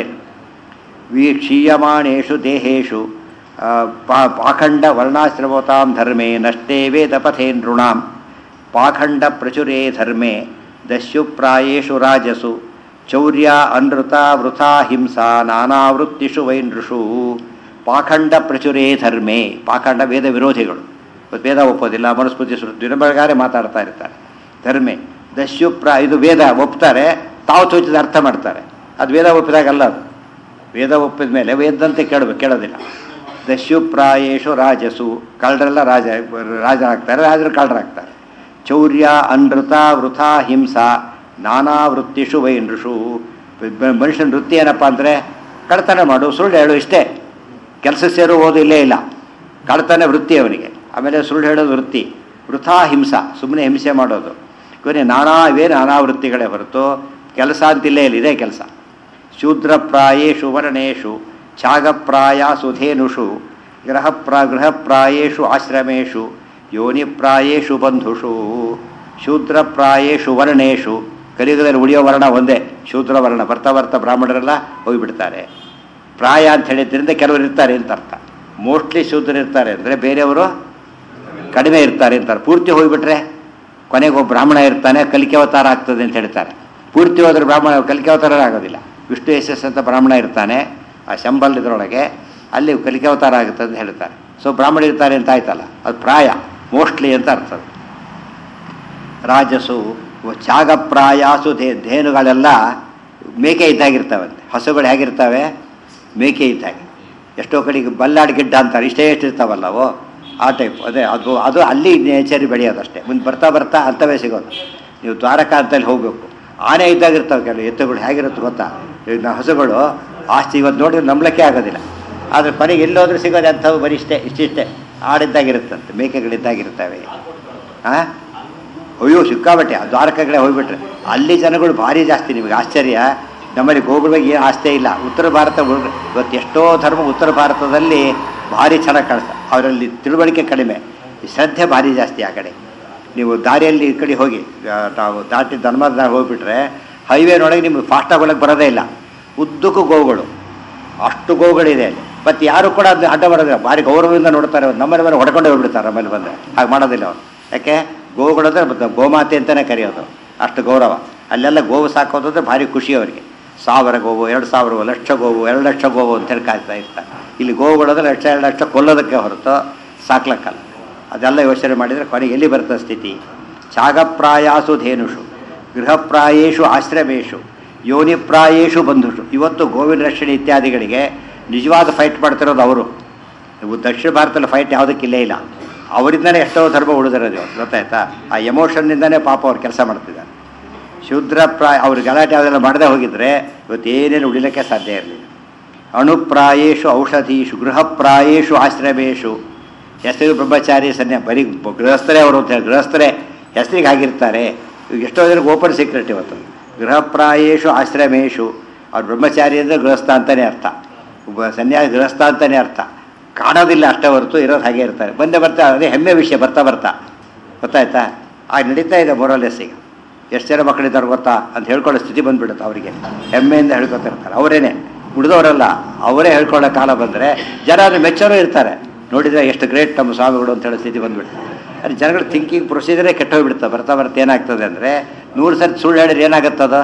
ವೀಕ್ಷೀಯಮಾಣೇಷು ದೇಹೇಶು ಪಾ ಪಾಖಂಡ ವರ್ಣಾಶ್ರಮತಾಂ ಧರ್ಮೇ ನಷ್ಟೇ ವೇದ ಪಥೇ ನೃಣಾಂ. ಪಾಖಂಡ ಪ್ರಚುರೇ ಧರ್ಮೇ ದಸ್ಯುಪ್ರಾಯೇಷು ರಾಜಸು ಚೌರ್ಯ ಅನೃತ ವೃಥಾ ಹಿಂಸಾ ನಾನಾವೃತ್ತಿಷು ವೈನೃಷು. ಪಾಖಂಡ ಪ್ರಚುರೇ ಧರ್ಮೇ. ಪಾಖಂಡ ವೇದ ವಿರೋಧಿಗಳು, ವೇದ ಒಪ್ಪೋದಿಲ್ಲ, ಮನುಸ್ಮೃತಿ ಶ್ರುತಿ ದಿನಬೆಳಗಾರೆ ಮಾತಾಡ್ತಾ ಇರ್ತಾರೆ. ಧರ್ಮೇ ದಸ್ಯುಪ್ರ ಇದು ವೇದ ಒಪ್ತಾರೆ, ತಾವು ತೋಚಿದ ಅರ್ಥ ಮಾಡ್ತಾರೆ. ಅದು ವೇದ ಒಪ್ಪಿದಾಗಲ್ಲ. ಅದು ವೇದ ಒಪ್ಪಿದ ಮೇಲೆ ವೇದಂತೆ ಕೇಳಬೇಕು, ಕೇಳೋದಿಲ್ಲ. ದಸ್ಯುಪ್ರಾಯೇಷು ರಾಜಸು ಕಳ್ಳರೆಲ್ಲ ರಾಜ ರಾಜರಾಗ್ತಾರೆ, ರಾಜರು ಕಳ್ಳರಾಗ್ತಾರೆ. ಚೌರ್ಯ ಅನೃತ ವೃಥಾ ಹಿಂಸಾ ನಾನಾ ವೃತ್ತಿಷು ವೈನೃಷು. ಮನುಷ್ಯನ ವೃತ್ತಿ ಏನಪ್ಪ ಅಂದರೆ ಕಳ್ತನ ಮಾಡು, ಸುಳ್ಳು ಹೇಳು, ಇಷ್ಟೇ. ಕೆಲಸ ಸೇರು ಓದು ಇಲ್ಲೇ ಇಲ್ಲ. ಕಳ್ತನ ವೃತ್ತಿ ಅವನಿಗೆ. ಆಮೇಲೆ ಸುಳ್ಳು ಹೇಳೋದು ವೃತ್ತಿ. ವೃಥಾ ಹಿಂಸಾ, ಸುಮ್ಮನೆ ಹಿಂಸೆ ಮಾಡೋದು. ಕೊನೆ ನಾನಾ ಇವೇ ನಾನಾ ವೃತ್ತಿಗಳೇ ಹೊರತು ಕೆಲಸ ಅಂತಿಲ್ಲೇ ಇಲ್ಲ, ಇದೇ ಕೆಲಸ. ಶೂದ್ರಪ್ರಾಯೇಷು ವರ್ಣೇಷು ಛಾಗಪ್ರಾಯಾಸು ಧೇನುಷು ಗೃಹಪ್ರಾ ಗೃಹಪ್ರಾಯೇಷು ಆಶ್ರಮೇಷು ಯೋನಿಪ್ರಾಯೇಷು ಬಂಧುಷು. ಶೂದ್ರಪ್ರಾಯೇಷು ವರ್ಣೇಷು ಕಲಿಯುಗದಲ್ಲಿ ಉಳಿಯೋ ವರ್ಣ ಒಂದೇ, ಶೂದ್ರ ವರ್ಣ. ಬರ್ತಾ ಬರ್ತಾ ಬ್ರಾಹ್ಮಣರೆಲ್ಲ ಹೋಗಿಬಿಡ್ತಾರೆ. ಪ್ರಾಯ ಅಂತ ಹೇಳಿದ್ರಿಂದ ಕೆಲವರು ಇರ್ತಾರೆ ಅಂತ ಅರ್ಥ. ಮೋಸ್ಟ್ಲಿ ಶೂದ್ರ ಇರ್ತಾರೆ ಅಂದರೆ ಬೇರೆಯವರು ಕಡಿಮೆ ಇರ್ತಾರೆ ಅಂತಾರೆ. ಪೂರ್ತಿ ಹೋಗಿಬಿಟ್ರೆ ಕೊನೆಗೆ ಒಬ್ಬ ಬ್ರಾಹ್ಮಣ ಇರ್ತಾನೆ, ಕಲಿಕೆ ಅವತಾರ ಆಗ್ತದೆ ಅಂತ ಹೇಳ್ತಾರೆ. ಪೂರ್ತಿ ಹೋದ್ರೆ ಬ್ರಾಹ್ಮಣ ಕಲಿಕೆ ಅವತಾರ ಆಗೋದಿಲ್ಲ. ವಿಷ್ಣು ಎಸ್ ಎಸ್ ಅಂತ ಬ್ರಾಹ್ಮಣ ಇರ್ತಾನೆ, ಆ ಶಂಬಲ್ ಇದರೊಳಗೆ, ಅಲ್ಲಿ ಕಲಿಕೆ ಅವತಾರ ಆಗುತ್ತೆ ಅಂತ ಹೇಳ್ತಾರೆ. ಸೊ ಬ್ರಾಹ್ಮಣ ಇರ್ತಾರೆ ಅಂತ ಆಯ್ತಲ್ಲ, ಅದು ಪ್ರಾಯ ಮೋಸ್ಟ್ಲಿ ಅಂತ ಅರ್ಥ. ರಾಜಸು ಛಾಗಪ್ರಾಯಾಸು ಧೇ ಧೇನುಗಳೆಲ್ಲ ಮೇಕೆ ಇದ್ದಾಗಿರ್ತಾವಂತೆ. ಹಸುಗಳು ಹೇಗಿರ್ತವೆ? ಮೇಕೆ ಇದ್ದಾಗೆ. ಎಷ್ಟೋ ಕಡೆಗೆ ಬಲ್ಲಾಡಿ ಗಿಡ್ಡ ಅಂತಾರೆ, ಇಷ್ಟೇ ಎಷ್ಟು ಇರ್ತಾವಲ್ಲ ಅವು, ಆ ಟೈಪ್. ಅದೇ ಅದು ಅದು ಅಲ್ಲಿ ನೇಚರಿ ಬೆಳೆಯೋದಷ್ಟೇ. ಮುಂದೆ ಬರ್ತಾ ಬರ್ತಾ ಅಂಥವೇ ಸಿಗೋದು. ನೀವು ದ್ವಾರಕಾ ಅಂತಲ್ಲಿ ಹೋಗಬೇಕು, ಆನೆ ಇದ್ದಾಗಿರ್ತಾವೆ ಕೆಲವು ಎತ್ತುಗಳು. ಹೇಗಿರುತ್ತೆ ಗೊತ್ತಾ? ಈಗ ಹಸುಗಳು ಆಸ್ತಿ ಇವತ್ತು ನೋಡಿದ್ರೆ ನಂಬಲಿಕ್ಕೆ ಆಗೋದಿಲ್ಲ. ಆದರೆ ಕೊನೆಗೆ ಎಲ್ಲೋದ್ರೂ ಸಿಗೋದು ಅಂಥವು ಬರೀ ಇಷ್ಟೇ ಇಷ್ಟಿಷ್ಟೇ. ಆಡಿದ್ದಾಗಿರುತ್ತಂತೆ, ಮೇಕೆಗಳಿದ್ದಾಗಿರ್ತವೆ. ಹಾಂ, ಅಯ್ಯೋ ಸಿಕ್ಕಾಬಟ್ಟೆ ಆ ದ್ವಾರಕಗಳೇ ಹೋಗ್ಬಿಟ್ರೆ ಅಲ್ಲಿ ಜನಗಳು ಭಾರಿ ಜಾಸ್ತಿ. ನಿಮಗೆ ಆಶ್ಚರ್ಯ, ನಮ್ಮಲ್ಲಿ ಗೋಗಳ ಬಗ್ಗೆ ಏನು ಆಸ್ತಿ ಇಲ್ಲ. ಉತ್ತರ ಭಾರತ ಇವತ್ತು ಎಷ್ಟೋ ಧರ್ಮ ಉತ್ತರ ಭಾರತದಲ್ಲಿ ಭಾರಿ ಚೆನ್ನಾಗಿ ಕಾಣಿಸ್ತಾರೆ. ಅವರಲ್ಲಿ ತಿಳುವಳಿಕೆ ಕಡಿಮೆ, ಶ್ರದ್ಧೆ ಭಾರಿ ಜಾಸ್ತಿ. ಆ ಕಡೆ ನೀವು ದಾರಿಯಲ್ಲಿ ಈ ಕಡೆ ಹೋಗಿ, ನಾವು ದಾಟಿ ಧರ್ಮದ ಹೋಗಿಬಿಟ್ರೆ ಹೈವೇ ನೋಡೋಕೆ ನಿಮ್ಗೆ ಫಾಸ್ಟಾಗಿ ಹೋಗಕ್ಕೆ ಬರೋದೇ ಇಲ್ಲ. ಉದ್ದಕ್ಕೂ ಗೋವುಗಳು, ಅಷ್ಟು ಗೋವುಗಳಿದೆ ಅಲ್ಲಿ. ಮತ್ತು ಯಾರು ಕೂಡ ಅದನ್ನ ಅಡ್ಡ ಬರೋದಿಲ್ಲ, ಭಾರಿ ಗೌರವದಿಂದ ನೋಡ್ತಾರೆ. ನಮ್ಮಲ್ಲಿ ಮೇಲೆ ಹೊಡ್ಕೊಂಡೇ ಹೋಗ್ಬಿಡ್ತಾರೆ ನಮ್ಮಲ್ಲಿ ಬಂದರೆ. ಹಾಗೆ ಮಾಡೋದಿಲ್ಲ ಅವರು. ಯಾಕೆ? ಗೋವುಗಳು ಅಂದರೆ ಗೋಮಾತೆ ಅಂತಲೇ ಕರೆಯೋದು, ಅಷ್ಟು ಗೌರವ. ಅಲ್ಲೆಲ್ಲ ಗೋವು ಸಾಕೋದು ಅಂದರೆ ಭಾರಿ ಖುಷಿ ಅವರಿಗೆ. ಸಾವಿರ ಗೋವು, ಎರಡು ಸಾವಿರ ಲಕ್ಷ ಗೋವು, ಎರಡು ಲಕ್ಷ ಗೋವು ಅಂತೇಳಿ ಕಾಯ್ತಾ ಇರ್ತಾರೆ. ಇಲ್ಲಿ ಗೋವುಗಳು ಅಂದರೆ ಲಕ್ಷ ಎರಡು ಲಕ್ಷ ಕೊಲ್ಲೋದಕ್ಕೆ ಹೊರತು ಸಾಕ್ಲಕ್ಕಲ್ಲ. ಅದೆಲ್ಲ ಯೋಚನೆ ಮಾಡಿದರೆ ಕೊನೆಗೆ ಎಲ್ಲಿ ಬರ್ತದೆ ಸ್ಥಿತಿ? ಛಾಗಪ್ರಾಯಾಸು ಧೇನುಷು ಗೃಹಪ್ರಾಯೇಷು ಆಶ್ರಮೇಷು ಯೋನಿಪ್ರಾಯೇಷು ಬಂಧುಷು. ಇವತ್ತು ಗೋವಿನ ರಕ್ಷಣೆ ಇತ್ಯಾದಿಗಳಿಗೆ ನಿಜವಾದ ಫೈಟ್ ಮಾಡ್ತಿರೋದು ಅವರು. ನೀವು ದಕ್ಷಿಣ ಭಾರತದಲ್ಲಿ ಫೈಟ್ ಯಾವುದಕ್ಕಿಲ್ಲೇ ಇಲ್ಲ. ಅವರಿಂದನೇ ಎಷ್ಟೋ ಧರ್ಮ ಉಳಿದಿರೋದು ಇವತ್ತು, ಗೊತ್ತಾಯ್ತಾ? ಆ ಎಮೋಷನ್ನಿಂದನೇ ಪಾಪ ಅವ್ರು ಕೆಲಸ ಮಾಡ್ತಿದ್ದಾರೆ. ಶೂದ್ರ ಪ್ರಾಯ ಅವ್ರ ಗಲಾಟೆ ಯಾವುದೆಲ್ಲ ಮಾಡದೆ ಹೋಗಿದ್ರೆ ಇವತ್ತು ಏನೇನು ಉಳಿಲಿಕ್ಕೆ ಸಾಧ್ಯ ಇರಲಿಲ್ಲ. ಅಣುಪ್ರಾಯೇಷು ಔಷಧೀಷು ಗೃಹಪ್ರಾಯೇಷು ಆಶ್ರಮೇಷು. ಹೆಸರು ಬ್ರಹ್ಮಚಾರಿ ಸನ್ಯ ಬರೀ ಗೃಹಸ್ಥರೇ ಅವರು ಅಂತ ಹೇಳಿ ಗೃಹಸ್ಥರೇ ಹೆಸರಿಗೆ ಆಗಿರ್ತಾರೆ. ಎಷ್ಟೋ ಜನಕ್ಕೆ ಓಪನ್ ಸೀಕ್ರೆಟ್ ಇವತ್ತು. ಗೃಹಪ್ರಾಯೇಷು ಆಶ್ರಮೇಷು. ಅವ್ರು ಬ್ರಹ್ಮಚಾರಿ ಅಂದರೆ ಗೃಹಸ್ಥ ಅಂತಲೇ ಅರ್ಥ, ಸನ್ಯಾಸಿ ಗೃಹಸ್ಥ ಅಂತಲೇ ಅರ್ಥ. ಕಾಣೋದಿಲ್ಲ ಅಷ್ಟೇ ಹೊರತು ಇರೋದು ಹಾಗೆ ಇರ್ತಾರೆ. ಬಂದೇ ಬರ್ತಾ ಅದೇ ಹೆಮ್ಮೆ ವಿಷಯ. ಬರ್ತಾ ಬರ್ತಾ ಗೊತ್ತಾಯ್ತಾ? ಆಗ ನಡೀತಾ ಇದೆ ಮೊರಲೆಸ್. ಈಗ ಎಷ್ಟು ಜನ ಮಕ್ಕಳಿದ್ದಾರೆ ಗೊತ್ತಾ ಅಂತ ಹೇಳ್ಕೊಳ್ಳೋ ಸ್ಥಿತಿ ಬಂದುಬಿಡುತ್ತೆ ಅವರಿಗೆ. ಹೆಮ್ಮೆಯಿಂದ ಹೇಳ್ಕೊತಿರ್ತಾರೆ. ಅವರೇನೆ ಉಳಿದವರಲ್ಲ, ಅವರೇ ಹೇಳ್ಕೊಳ್ಳೋ ಕಾಲ ಬಂದರೆ ಜನ ಅದು ಮೆಚ್ಚೋರು ಇರ್ತಾರೆ. ನೋಡಿದರೆ ಎಷ್ಟು ಗ್ರೇಟ್ ನಮ್ಮ ಸ್ವಾಮಿಗಳು ಅಂತ ಹೇಳೋ ಸ್ಥಿತಿ ಬಂದುಬಿಡ್ತಾರೆ. ಅದು ಜನಗಳ ಥಿಂಕಿಂಗ್ ಪ್ರೊಸೀಜರೇ ಕೆಟ್ಟೋಗ್ಬಿಡ್ತಾರೆ. ಬರ್ತಾ ಬರ್ತಾ ಏನಾಗ್ತದೆ ಅಂದರೆ ನೂರು ಸರ್ತಿ ಸುಳ್ಳು ಹೇಳಿದ್ರೆ ಏನಾಗುತ್ತದ?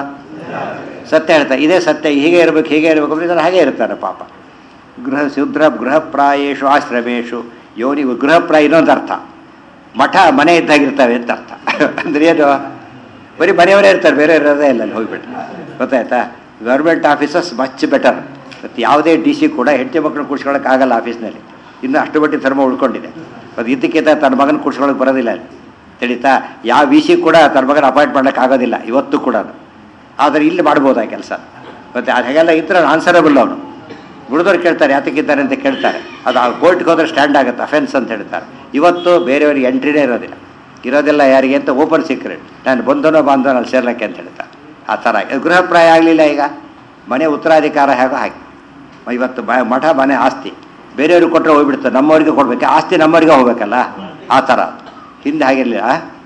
ಸತ್ಯ ಹೇಳ್ತಾರೆ. ಇದೇ ಸತ್ಯ, ಹೀಗೆ ಇರಬೇಕು ಹೀಗೆ ಇರಬೇಕು ಅಂದರೆ ಇದನ್ನು ಹಾಗೆ ಇರ್ತಾರೆ ಪಾಪ. ಗೃಹ ಶೂದ್ರ ಗೃಹಪ್ರಾಯೇಷು ಆಶ್ರಮೇಷು ಯೋನಿ. ಗೃಹಪ್ರಾಯ ಇನ್ನೊಂದು ಅರ್ಥ. ಮಠ ಮನೆ ಇದ್ದಾಗಿರ್ತವೆ ಅಂತ ಅರ್ಥ. ಅಂದ್ರೆ ಏನು, ಬರೀ ಮನೆಯವರೇ ಇರ್ತಾರೆ, ಬೇರೆ ಇರೋದೇ ಇಲ್ಲ ಅಲ್ಲಿ ಹೋಗ್ಬಿಟ್ಟು. ಗೊತ್ತಾಯ್ತಾ? Government offices much better. ಮತ್ತು ಯಾವುದೇ ಡಿ ಸಿ ಕೂಡ ಹೆಂಡತಿ ಮಕ್ಕಳು ಕೂಡ್ಸ್ಕೊಳ್ಳೋಕ್ಕಾಗಲ್ಲ ಆಫೀಸ್ನಲ್ಲಿ. ಇನ್ನು ಅಷ್ಟು ಮಟ್ಟಿಗೆ ಧರ್ಮ ಉಳ್ಕೊಂಡಿದೆ. ಅದು ಇದಕ್ಕಿಂತ ತನ್ನ ಮಗನ ಕೂಡ್ಸ್ಕೊಳ್ಳೋಕೆ ಬರೋದಿಲ್ಲ ಅಲ್ಲಿ, ತಿಳಿತಾ? ಯಾವ ವಿ ಸಿ ಕೂಡ ತನ್ನ ಮಗನ ಅಪಾಯಿಂಟ್ ಮಾಡೋಕ್ಕೆ ಆಗೋದಿಲ್ಲ ಇವತ್ತು ಕೂಡ. ಆದರೆ ಇಲ್ಲಿ ಮಾಡ್ಬೋದು ಆ ಕೆಲಸ. ಮತ್ತು ಹಾಗೆಲ್ಲ ಇದ್ರೆ ಆನ್ಸರಬಲ್ ಅವನು. ಉಳಿದವ್ರು ಕೇಳ್ತಾರೆ ಯಾತಕ್ಕಿದ್ದಾರೆ ಅಂತ ಕೇಳ್ತಾರೆ, ಅದು ಆ ಕೋರ್ಟ್ಗೆ ಹೋದ್ರೆ ಸ್ಟ್ಯಾಂಡ್ ಆಗುತ್ತೆ, ಅಫೆನ್ಸ್ ಅಂತ ಹೇಳ್ತಾರೆ. ಇವತ್ತು ಬೇರೆಯವ್ರಿಗೆ ಎಂಟ್ರಿನೇ ಇರೋದಿಲ್ಲ, ಇರೋದಿಲ್ಲ ಯಾರಿಗೆ ಅಂತ ಓಪನ್ ಸೀಕ್ರೆಟ್. ನಾನು ಬಂದನೋ ಬಾಂಧವನೋ ಅಲ್ಲಿ ಸೇರ್ಲಕ್ಕೆ ಅಂತ ಹೇಳ್ತಾರೆ. ಆ ಥರ ಗೃಹಪ್ರಾಯ ಆಗಲಿಲ್ಲ. ಈಗ ಮನೆ ಉತ್ತರಾಧಿಕಾರ ಹೇಗೋ ಹಾಗೆ ಇವತ್ತು ಬ ಮಠ ಮನೆ ಆಸ್ತಿ ಬೇರೆಯವ್ರಿಗೆ ಕೊಟ್ಟರೆ ಹೋಗ್ಬಿಡ್ತಾರೆ, ನಮ್ಮವ್ರಿಗೆ ಕೊಡ್ಬೇಕು, ಆಸ್ತಿ ನಮ್ಮವ್ರಿಗೆ ಹೋಗ್ಬೇಕಲ್ಲ, ಆ ಥರ. ಹಿಂದೆ ಹಾಗಿರಲಿಲ್ಲ.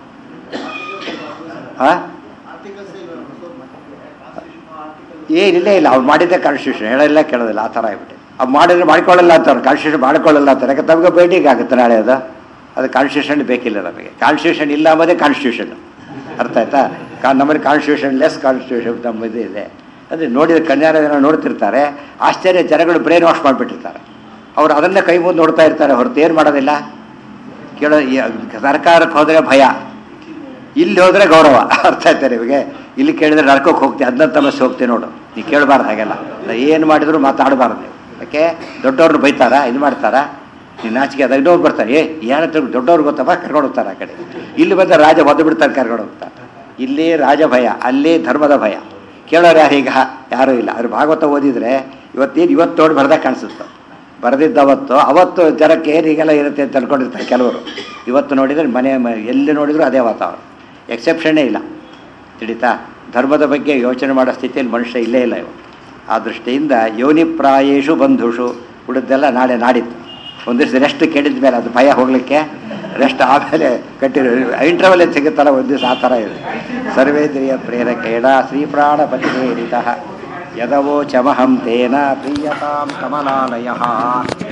ಹಾಂ ಏನಿಲ್ಲ ಇಲ್ಲ, ಅವ್ರು ಮಾಡಿದ್ದೆ ಕಾನ್ಸ್ಟಿಟ್ಯೂಷನ್, ಹೇಳೋಲ್ಲ ಕೇಳೋದಿಲ್ಲ, ಆ ಥರ ಆಗ್ಬಿಟ್ಟು. ಅವ್ರು ಮಾಡಿದ್ರೆ ಮಾಡ್ಕೊಳ್ಳಲ್ಲ ಅಂತಾರೆ, ಕಾನ್ಸ್ಟಿಟ್ಯೂಷನ್ ಮಾಡ್ಕೊಳ್ಳಲ್ಲ ಅಂತಾರೆ. ಯಾಕೆ ತಮಗೆ ಭೇಟಿಗೆ ಆಗುತ್ತೆ ನಾಳೆ ಅದು. ಅದು ಕಾನ್ಸ್ಟಿಟ್ಯೂಷನ್ ಬೇಕಿಲ್ಲ ನಮಗೆ. ಕಾನ್ಸ್ಟಿಟ್ಯೂಷನ್ ಇಲ್ಲ ಅಂಬೋದೇ ಕಾನ್ಸ್ಟಿಟ್ಯೂಷನ್. ಅರ್ಥ ಆಯ್ತಾ? ಕಾ ನಮ್ಮಲ್ಲಿ ಕಾನ್ಸ್ಟಿಟ್ಯೂಷನ್ ಲೆಸ್ ಕಾನ್ಸ್ಟಿಟ್ಯೂಷನ್ ನಮ್ಮದು ಇದೆ. ಅಂದರೆ ನೋಡಿದ ಕನ್ಯಾರ ಜನ ನೋಡ್ತಿರ್ತಾರೆ, ಆಶ್ಚರ್ಯ ಜನಗಳು ಬ್ರೈನ್ ವಾಶ್ ಮಾಡಿಬಿಟ್ಟಿರ್ತಾರೆ. ಅವ್ರು ಅದನ್ನೇ ಕೈ ಮುಂದೆ ನೋಡ್ತಾ ಇರ್ತಾರೆ, ಹೊರತು ಏನು ಮಾಡೋದಿಲ್ಲ. ಕೇಳೋ ಸರ್ಕಾರಕ್ಕೆ ಹೋದರೆ ಭಯ, ಇಲ್ಲಿ ಹೋದರೆ ಗೌರವ. ಅರ್ಥ ಆಯ್ತಾ ನಿಮಗೆ? ಇಲ್ಲಿ ಕೇಳಿದ್ರೆ ನರ್ಕೋಕ್ಕೆ ಹೋಗ್ತೀವಿ, ಅದನ್ನ ತಮಸ್ಸೆ ಹೋಗ್ತೀವಿ ನೋಡು. ನೀವು ಕೇಳಬಾರ್ದು ಹಾಗೆಲ್ಲ. ಏನು ಮಾಡಿದ್ರು ಮಾತಾಡಬಾರ್ದು ನೀವು. ಯಾಕೆ ದೊಡ್ಡವ್ರನ್ನ ಬೈತಾರಾ, ಇದು ಮಾಡ್ತಾರಾ? ನೀನು ನಾಚಿಕೆ ಅದ ಇನ್ನೊಬ್ರು ಬರ್ತಾರೆ, ಏ ಏನಂತ ದೊಡ್ಡವ್ರು ಗೊತ್ತಪ್ಪ ಕರ್ಕೊಂಡು ಹೋಗ್ತಾರೆ ಆ ಕಡೆ. ಇಲ್ಲಿ ಬಂದರೆ ರಾಜ ಒದ್ದು ಬಿಡ್ತಾರೆ, ಕರ್ಕೊಂಡು ಹೋಗ್ತಾರೆ. ಇಲ್ಲಿ ರಾಜ ಭಯ, ಅಲ್ಲಿ ಧರ್ಮದ ಭಯ. ಕೇಳೋರು ಯಾರು ಈಗ? ಯಾರೂ ಇಲ್ಲ. ಅದ್ರ ಭಾಗವತ ಓದಿದರೆ ಇವತ್ತೇನು ಇವತ್ತು ನೋಡಿ ಬರ್ದಾಗ ಕಾಣಿಸುತ್ತೆ. ಬರೆದಿದ್ದು ಅವತ್ತು ಅವತ್ತು ಜನಕ್ಕೆ ಏನು ಹೀಗೆಲ್ಲ ಇರುತ್ತೆ ಅಂತ ಅಂದ್ಕೊಂಡಿರ್ತಾರೆ ಕೆಲವರು. ಇವತ್ತು ನೋಡಿದರೆ ಮನೆ ಎಲ್ಲಿ ನೋಡಿದರೂ ಅದೇ ವಾತಾವರಣ, ಎಕ್ಸೆಪ್ಷನ್ನೇ ಇಲ್ಲ. ತಿಳಿತಾ? ಧರ್ಮದ ಬಗ್ಗೆ ಯೋಚನೆ ಮಾಡೋ ಸ್ಥಿತಿಯಲ್ಲಿ ಮನುಷ್ಯ ಇಲ್ಲೇ ಇಲ್ಲ ಇವ. ಆ ದೃಷ್ಟಿಯಿಂದ ಯೋನಿಪ್ರಾಯೇಶು ಬಂಧುಷು ಉಳಿದೆಲ್ಲ ನಾಳೆ ನಾಡಿತ್ತು. ಒಂದು ದಿವಸ ರೆಸ್ಟ್ ಕೇಳಿದ ಮೇಲೆ ಅದು ಭಯ ಹೋಗಲಿಕ್ಕೆ ರೆಸ್ಟ್ ಆಮೇಲೆ ಕಟ್ಟಿರೋ ಇಂಟರ್ವಲ್ ಏನು ಸಿಗುತ್ತಲ್ಲ ಒಂದು ದಿವಸ, ಆ ಥರ ಇದೆ. ಸರ್ವೇಂದ್ರಿಯ ಪ್ರೇರಕೇಣ ಶ್ರೀಪ್ರಾಣಪತಿರೇರಿತಃ ಯದವೋ ಚಮಹಂ ತೇನ ಪ್ರೀಯತಾಂ ಕಮಲಾಲಯ.